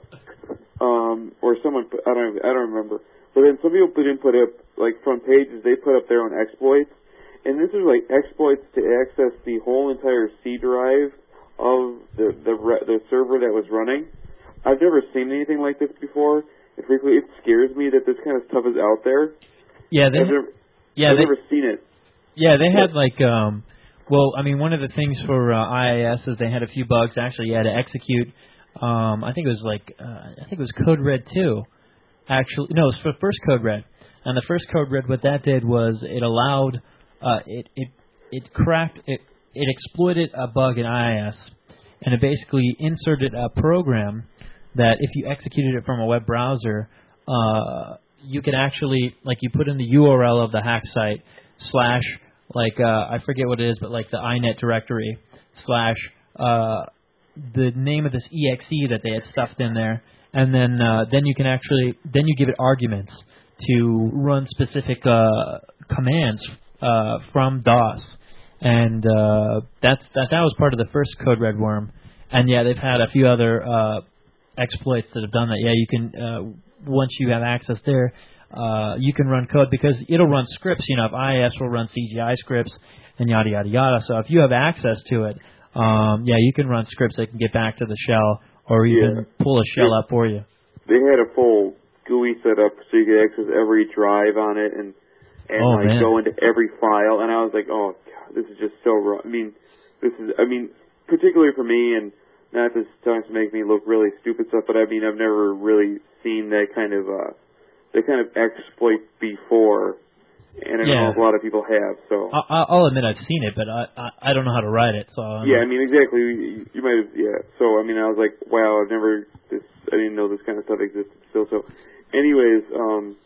Um, or someone, put, I don't, I don't remember. But then some people didn't put up, like, front pages, they put up their own exploits. And this is like exploits to access the whole entire C drive of the, the, the server that was running. I've never seen anything like this before. And frequently it scares me that this kind of stuff is out there. Yeah, they, I've never, yeah, I've they, never seen it. Yeah, they had like, um, well, I mean, one of the things for uh, I I S is they had a few bugs. Actually, you had to execute. Um, I think it was like, uh, I think it was Code Red two. Actually, no, it was for first Code Red. And the first Code Red, what that did was it allowed, uh, it it it cracked, it it exploited a bug in I I S, and it basically inserted a program that if you executed it from a web browser, uh, you could actually, like, you put in the U R L of the hack site slash, like, uh, I forget what it is, but like the I net directory slash uh, the name of this E X E that they had stuffed in there, and then uh, then you can actually then you give it arguments to run specific uh, commands uh, from DOS, and uh, that's that that was part of the first Code Red worm, and yeah, they've had a few other uh, exploits that have done that. Yeah, you can uh, once you have access there. Uh, you can run code because it'll run scripts. You know, if I I S will run C G I scripts and yada yada yada. So if you have access to it, um, yeah, you can run scripts that can get back to the shell or even Yeah. pull a shell up for you. They had a full G U I set up so you could access every drive on it and and Oh, like man. go into every file. And I was like, oh God, this is just so wrong. I mean, this is. I mean, particularly for me, and not this trying to make me look really stupid stuff, but I mean, I've never really seen that kind of. Uh, That kind of exploit before, and I don't Yeah. know if a lot of people have. So I, I'll admit I've seen it, but I, I I don't know how to write it. So I'm, yeah, I mean exactly. You, you might have yeah. So I mean I was like, wow, I've never this. I didn't know this kind of stuff existed still. So, anyways, um,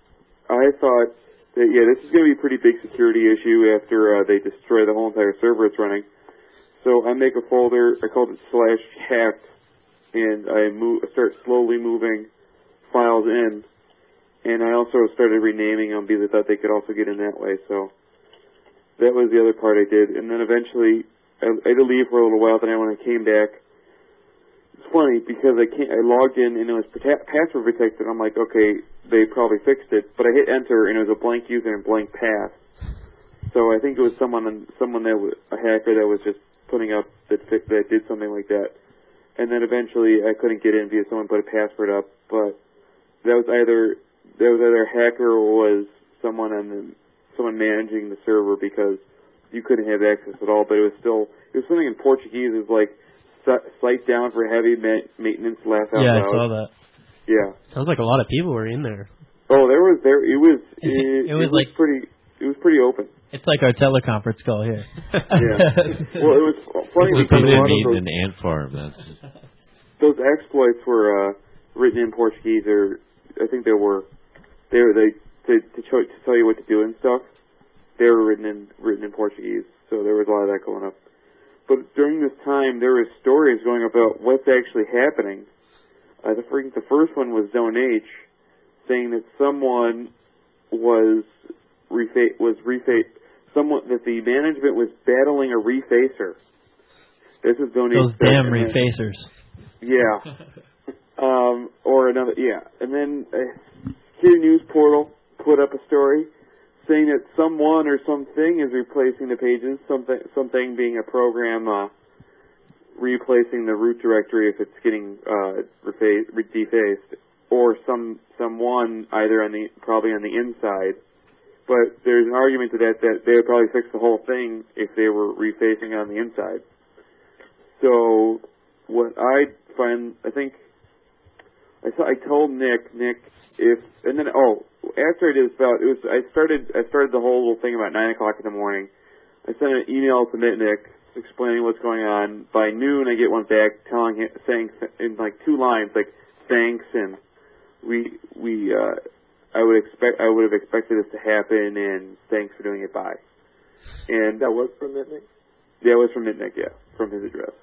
I thought that yeah, this is going to be a pretty big security issue after uh, they destroy the whole entire server it's running. So I make a folder. I called it slash hacked, and I move. I start slowly moving files in. And I also started renaming them because I thought they could also get in that way. So that was the other part I did. And then eventually, I, I had to leave for a little while. Then when I came back, it's funny because I can't, I logged in and it was pata- password protected. I'm like, okay, they probably fixed it. But I hit enter and it was a blank user and blank pass. So I think it was someone, someone that was a hacker that was just putting up that fi- that did something like that. And then eventually I couldn't get in because someone put a password up. But that was either There was either a hacker or was someone on the, someone managing the server because you couldn't have access at all. But it was still it was something in Portuguese. It was like sight down for heavy ma- maintenance. Laugh out yeah, loud. I saw that. Yeah. Sounds like a lot of people were in there. Oh, there was there. It was it, it was it was like pretty. It was pretty open. It's like our teleconference call here. Yeah. Well, it was funny Like because they a lot meet of in an ant farm. That's those, those exploits were uh, written in Portuguese, or I think they were. They were they to to, show, to tell you what to do and stuff. They were written in written in Portuguese, so there was a lot of that going up. But during this time, there were stories going about what's actually happening. Uh, the, the first one was Zone H, saying that someone was refa- was refa- someone that the management was battling a refacer. This is Zone Those H. damn refacers. Yeah. um, or another, yeah. And then uh, Security News Portal put up a story saying that someone or something is replacing the pages, something, something being a program uh, replacing the root directory if it's getting uh, refa- defaced, or some someone either on the probably on the inside. But there's an argument to that that they would probably fix the whole thing if they were refacing on the inside. So what I find, I think, I, saw, I told Nick, Nick, if, and then, oh, after I did this about, it was, I started, I started the whole little thing about nine o'clock in the morning. I sent an email to Mitnick explaining what's going on. By noon, I get one back telling him, saying in like two lines, like, thanks, and we, we, uh, I would expect, I would have expected this to happen, and thanks for doing it, bye. And that was from Mitnick? Yeah, it was from Mitnick, yeah, from his address.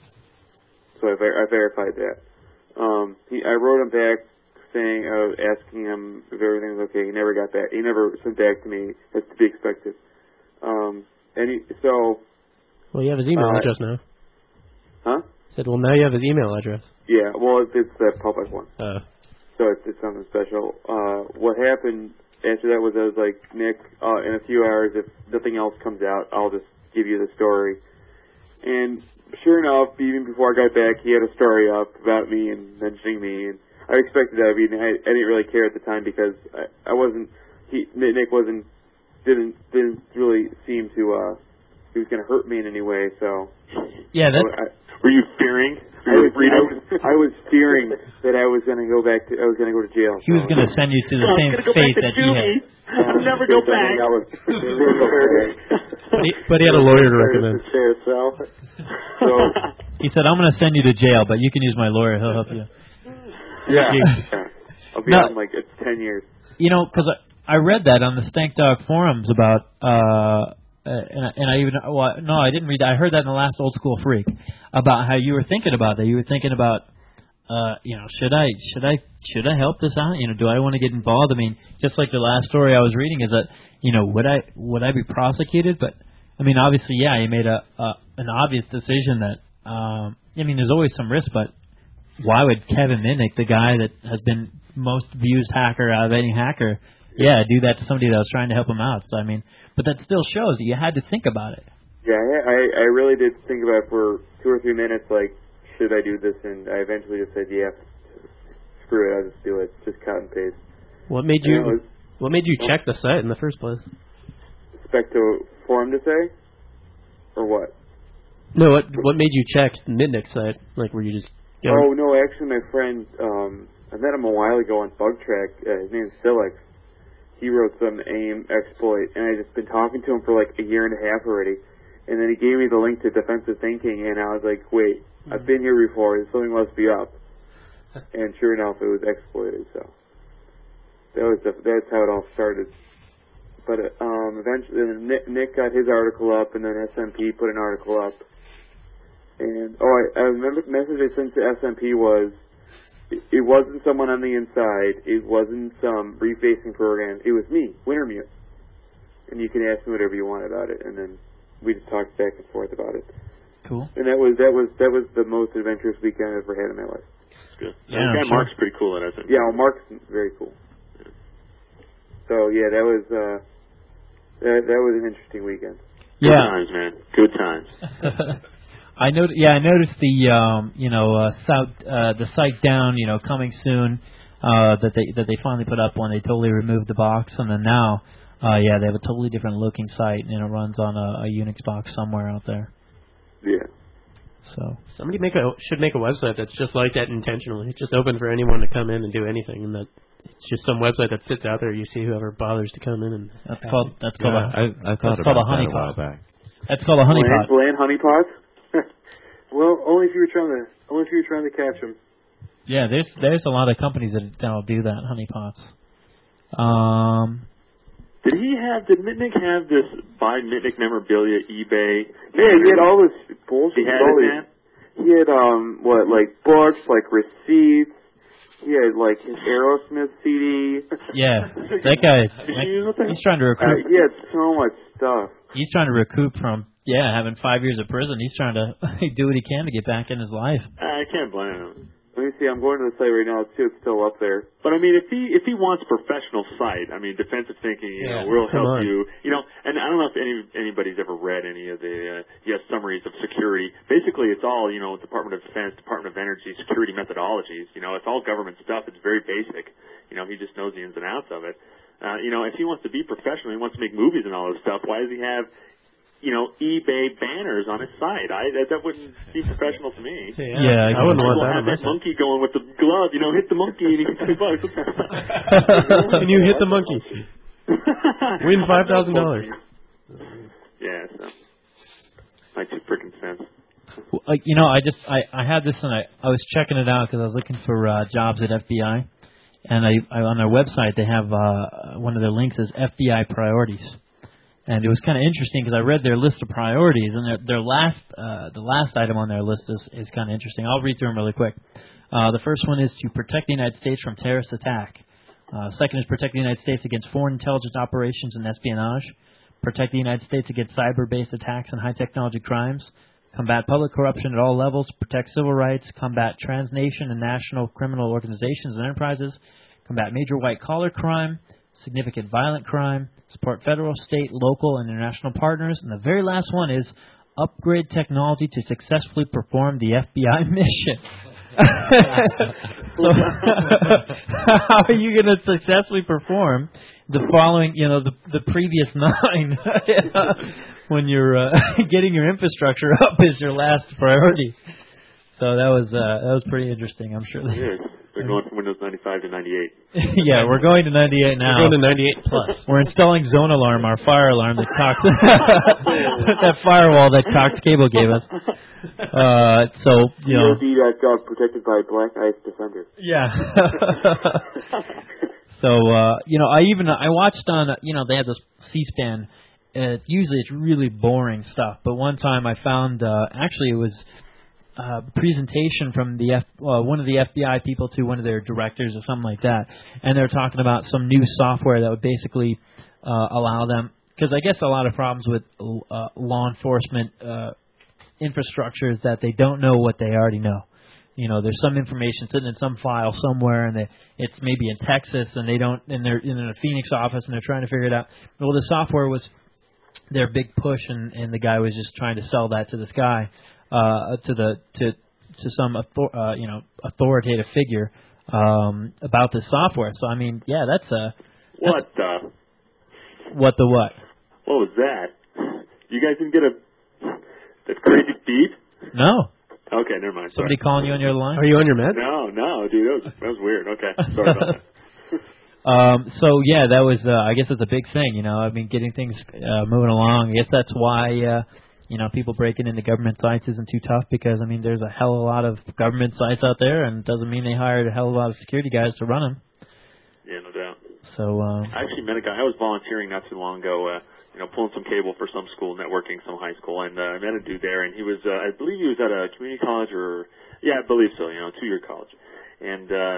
So I, ver- I verified that. Um, he, I wrote him back saying, uh, asking him if everything was okay. He never got back. He never sent back to me. That's to be expected. Um, and he, so. Well, you have his email uh, address now. Huh? Said, well, now you have his email address. Yeah, well, it's, it's the public one. Uh. So it's, it's something special. Uh, what happened after that was I was like, Nick, uh, in a few hours, if nothing else comes out, I'll just give you the story. And sure enough, even before I got back, he had a story up about me and mentioning me, and I expected that. I mean, I, I didn't really care at the time because I, I wasn't. He Nick wasn't didn't didn't really seem to. Uh, he was going to hurt me in any way. So yeah, that's. I, Were you fearing? I was, I was I was fearing that I was going to go back to. I was going to go to jail. He was going to send you to the same go fate back to that he had. I'll never go back. But he, but he had a lawyer to recommend. So he said, "I'm going to send you to jail, but you can use my lawyer. He'll help you." yeah, yeah. I'll be No. on like it's ten years. You know, because I, I read that on the Stank Dog forums about, uh, uh, and, I- and I even well, no, I didn't read that. I heard that in the last Old School Freak about how you were thinking about that. You were thinking about, uh, you know, should I should I should I help this out? You know, do I want to get involved? I mean, just like the last story I was reading is that, you know, would I would I be prosecuted? But I mean, obviously, yeah, you made a, a an obvious decision that. Um, I mean, there's always some risk, but why would Kevin Mitnick, the guy that has been most abused hacker out of any hacker, yeah, do that to somebody that was trying to help him out? So I mean, but that still shows that you had to think about it. Yeah, I I really did think about it for two or three minutes, like, should I do this? And I eventually just said, yeah, screw it, I'll just do it, just cut and paste. What made And you? it was, What made you check the site in the first place? expect a forum to say, or what? No, what what made you check Mitnick's site? Like, were you just? You know, Oh no, actually, my friend, um, I met him a while ago on BugTrack. Uh, his name's Felix. he wrote some AIM exploit, and I just been talking to him for like a year and a half already. And then he gave me the link to defensive thinking, and I was like, wait, mm-hmm. I've been here before. Something must be up. And sure enough, it was exploited. So that was the, that's how it all started. But um, eventually, Nick, Nick got his article up, and then S M P put an article up. And oh, I, I remember the message I sent to S M P was, it, it wasn't someone on the inside. It wasn't some refacing program. It was me, Wintermute. And you can ask me whatever you want about it, and then we just talked back and forth about it. Cool. And that was that was that was the most adventurous weekend I've ever had in my life. Good. Yeah, yeah sure. Mark's pretty cool at S M P. Yeah, well, Mark's very cool. Yeah. So yeah, that was uh, that that was an interesting weekend. Good Yeah. times, man. Good times. I know. Yeah, I noticed the um, you know uh, south, uh, the site down. You know, coming soon. Uh, that they that they finally put up when they totally removed the box, and then now, uh, yeah, they have a totally different looking site, and it runs on a, a Unix box somewhere out there. Yeah. So somebody make a should make a website that's just like that intentionally. It's just open for anyone to come in and do anything, and that it's just some website that sits out there. You see whoever bothers to come in, and that's called that's called yeah, a I, I thought that's called a about that a honeypot. while back. That's called a honeypot. Bland, bland honeypots. Well, only if you were trying to only if you were trying to catch them. Yeah, there's there's a lot of companies that that'll do that, honeypots. Um. Did he have? Did Mitnick have this buy Mitnick memorabilia eBay? Yeah, he had all this bullshit. He had all it, these, man. He had um what like books, like receipts. He had like his Aerosmith C D. Yeah, that guy. Like, he's trying to Uh, recoup. he had so much stuff. He's trying to recoup from yeah having five years of prison. He's trying to do what he can to get back in his life. I can't blame him. Let me see. I'm going to the site right now. Let's see it's still up there. But I mean, if he if he wants professional site, I mean, defensive thinking, you Yeah, know, will come help on. you. You know, and I don't know if any anybody's ever read any of the uh, yes summaries of security. Basically, it's all you know, Department of Defense, Department of Energy security methodologies. You know, it's all government stuff. It's very basic. You know, he just knows the ins and outs of it. Uh, you know, if he wants to be professional, he wants to make movies and all this stuff. Why does he have you know, eBay banners on his site? I that, that wouldn't be professional to me. Yeah, Yeah, I wouldn't want We'll that have on my that site. monkey going with the glove, you know, hit the monkey and he gets two bucks. And you hit the monkey. Win five thousand dollars. Yeah, so my two freaking cents. Uh, you know, I just I, I had this and I, I was checking it out because I was looking for uh, jobs at F B I, and I, I on their website they have uh, one of their links is F B I priorities, and it was kind of interesting because I read their list of priorities, and their their last uh, the last item on their list is, is kind of interesting. I'll read through them really quick. Uh, the first one is to protect the United States from terrorist attack. Uh, second is protect the United States against foreign intelligence operations and espionage. Protect the United States against cyber-based attacks and high-technology crimes. Combat public corruption at all levels. Protect civil rights. Combat transnation and national criminal organizations and enterprises. Combat major white-collar crime. Significant violent crime. Support federal, state, local, and international partners. And the very last one is upgrade technology to successfully perform the F B I mission. So, how are you going to successfully perform the following, you know, the the previous nine when you're uh, getting your infrastructure up is your last priority? So that was uh, that was pretty interesting. I'm sure. Yeah, they're going from Windows ninety-five to ninety-eight. Yeah, we're going to ninety-eight now. We're going to ninety-eight plus. We're installing Zone Alarm, our fire alarm that Cox that firewall that Cox Cable gave us. Uh, so you know. D O D dot gov protected by Black Ice Defender. Yeah. So uh, you know, I even I watched on you know they had this C-SPAN. Uh, usually it's really boring stuff, but one time I found uh, actually it was. Uh, presentation from the F, uh, one of the F B I people to one of their directors or something like that, and they're talking about some new software that would basically uh, allow them, because I guess a lot of problems with uh, law enforcement uh, infrastructure is that they don't know what they already know. You know, there's some information sitting in some file somewhere, and they, it's maybe in Texas, and they don't, and they're in a Phoenix office, and they're trying to figure it out. Well, the software was their big push, and, and the guy was just trying to sell that to this guy. Uh, to the to to some author, uh, you know authoritative figure um, about this software. So I mean, yeah, that's a that's What the? What the what? What was that? You guys didn't get a that crazy beep? No. Okay, never mind. Somebody Sorry. calling you on your line? Are you on your med? No, no, dude, that was that was weird. Okay, sorry about that. Um, so yeah, that was. Uh, I guess it's a big thing. You know, I mean, getting things uh, moving along. I guess that's why. Uh, you know, people breaking into government sites isn't too tough because I mean, there's a hell of a lot of government sites out there, and it doesn't mean they hired a hell of a lot of security guys to run them. Yeah, no doubt. So um, I actually met a guy. I was volunteering not too long ago. Uh, you know, pulling some cable for some school, networking some high school, and uh, I met a dude there, and he was. Uh, I believe he was at a community college, or yeah, I believe so. You know, two-year college, and uh,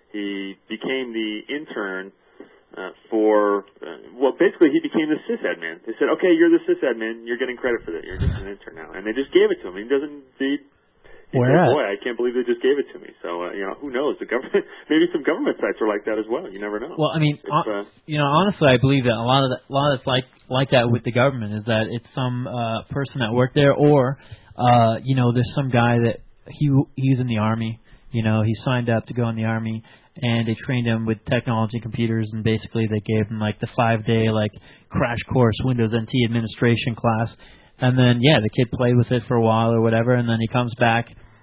he became the intern. Uh, for, uh, well, basically he became the sysadmin. They said, okay, you're the sysadmin, you're getting credit for that, you're just an intern now. And they just gave it to him. He doesn't, he, he Where said, at? boy, I can't believe they just gave it to me. So, uh, you know, who knows? The government, maybe some government sites are like that as well. You never know. Well, I mean, If, on, uh, you know, honestly, I believe that a lot of that, a lot of it's like like that with the government is that it's some uh, person that worked there, or uh, you know, there's some guy that he he's in the army. You know, he signed up to go in the army, and they trained him with technology and computers, and basically they gave him like the five day like crash course Windows N T administration class, and then yeah, the kid played with it for a while or whatever, and then he comes back.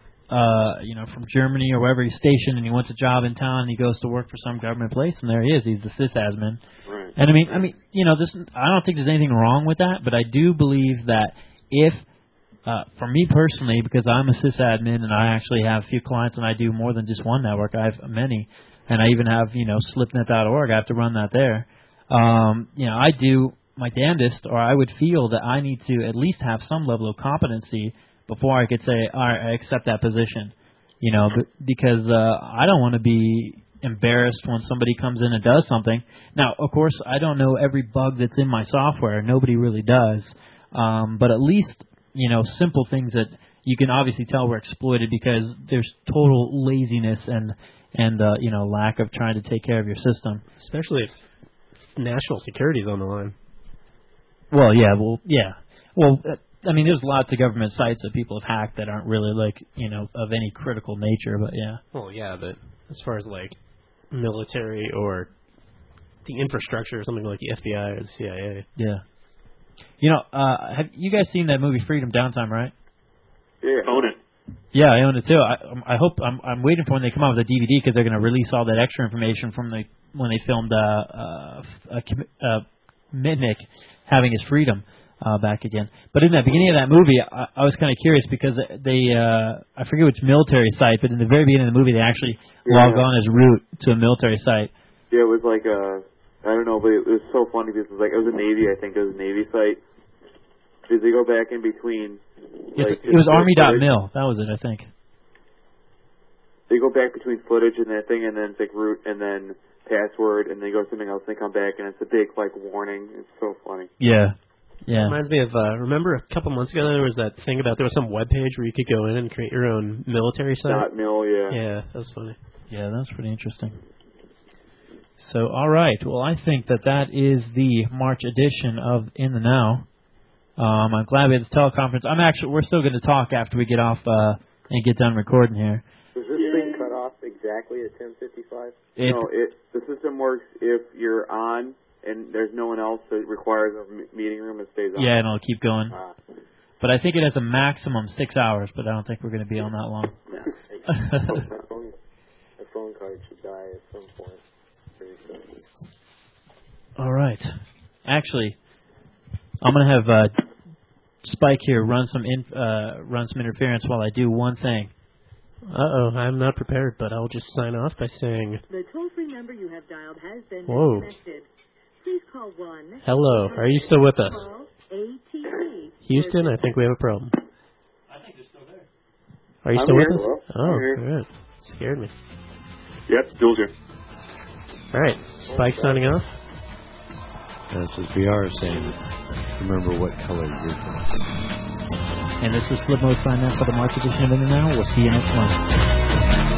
Uh, you know, from Germany or wherever he's stationed, and he wants a job in town, and he goes to work for some government place, and there he is. He's the sysadmin. right. And I mean, I mean, you know, this. I don't think there's anything wrong with that, but I do believe that if, uh, for me personally, because I'm a sysadmin and I actually have a few clients, and I do more than just one network. I have many, and I even have, you know, slipnet dot org. I have to run that there. Um, you know, I do my damnedest, or I would feel that I need to at least have some level of competency before I could say, all right, I accept that position, you know, but, because uh, I don't want to be embarrassed when somebody comes in and does something. Now, of course, I don't know every bug that's in my software. Nobody really does. Um, but at least, you know, simple things that you can obviously tell were exploited because there's total laziness and, and uh, you know, lack of trying to take care of your system. Especially if national security is on the line. Well, yeah, well, yeah. Well, uh, I mean, there's lots of government sites that people have hacked that aren't really, like, you know, of any critical nature, but yeah. Well, yeah, but as far as, like, military or the infrastructure or something like the F B I or the C I A. Yeah. You know, uh, have you guys seen that movie Freedom Downtime, right? Yeah. Own it. Yeah, I own it too. I, I hope I'm, I'm waiting for when they come out with a D V D because they're going to release all that extra information from the when they filmed uh, uh, uh, Mitnick having his freedom. Uh, back again. But in the beginning of that movie, I, I was kind of curious because they, uh, I forget which military site, but in the very beginning of the movie, they actually Yeah. logged on as root to a military site. Yeah, it was like a, I don't know, but it was so funny because it was like, it was a Navy, I think it was a Navy site. Did they go back in between? Like, It, it was just army dot footage? mil. That was it, I think. They go back between footage and that thing, and then it's like root, and then password, and they go to something else, and they come back, and it's a big, like, warning. It's so funny. Yeah. Yeah. Reminds me of, uh, remember a couple months ago there was that thing about there was some web page where you could go in and create your own military site? Dot mil, yeah. Yeah, that was funny. Yeah, that's pretty interesting. So, all right. Well, I think that that is the March edition of In the Now. Um, I'm glad we had this teleconference. I'm actually, we're still going to talk after we get off uh, and get done recording here. Does this thing cut off exactly at ten fifty-five? It, no, it, the system works if you're on and there's no one else that requires a m- meeting room, it stays on. yeah, and it'll keep going. Uh, But I think it has a maximum six hours, but I don't think we're going to be on that long. my phone, my phone card should die at some point. Very soon. All right. Actually, I'm going to have uh, Spike here run some in, uh, run some interference while I do one thing. Uh-oh, I'm not prepared, but I'll just sign off by saying, The toll-free number you have dialed has been Whoa. disconnected. Please call one. hello, are you still with us? Call A T P. Houston, I think we have a problem. I think they're still there. Are you I'm still here. with us? Hello. Oh, I'm here. good. Scared me. Yep, Jules here. All right, Spike signing off. This is B R saying, remember what color you're talking. And this is Slipmo signing up for the March edition of In the Now. We'll see you next month.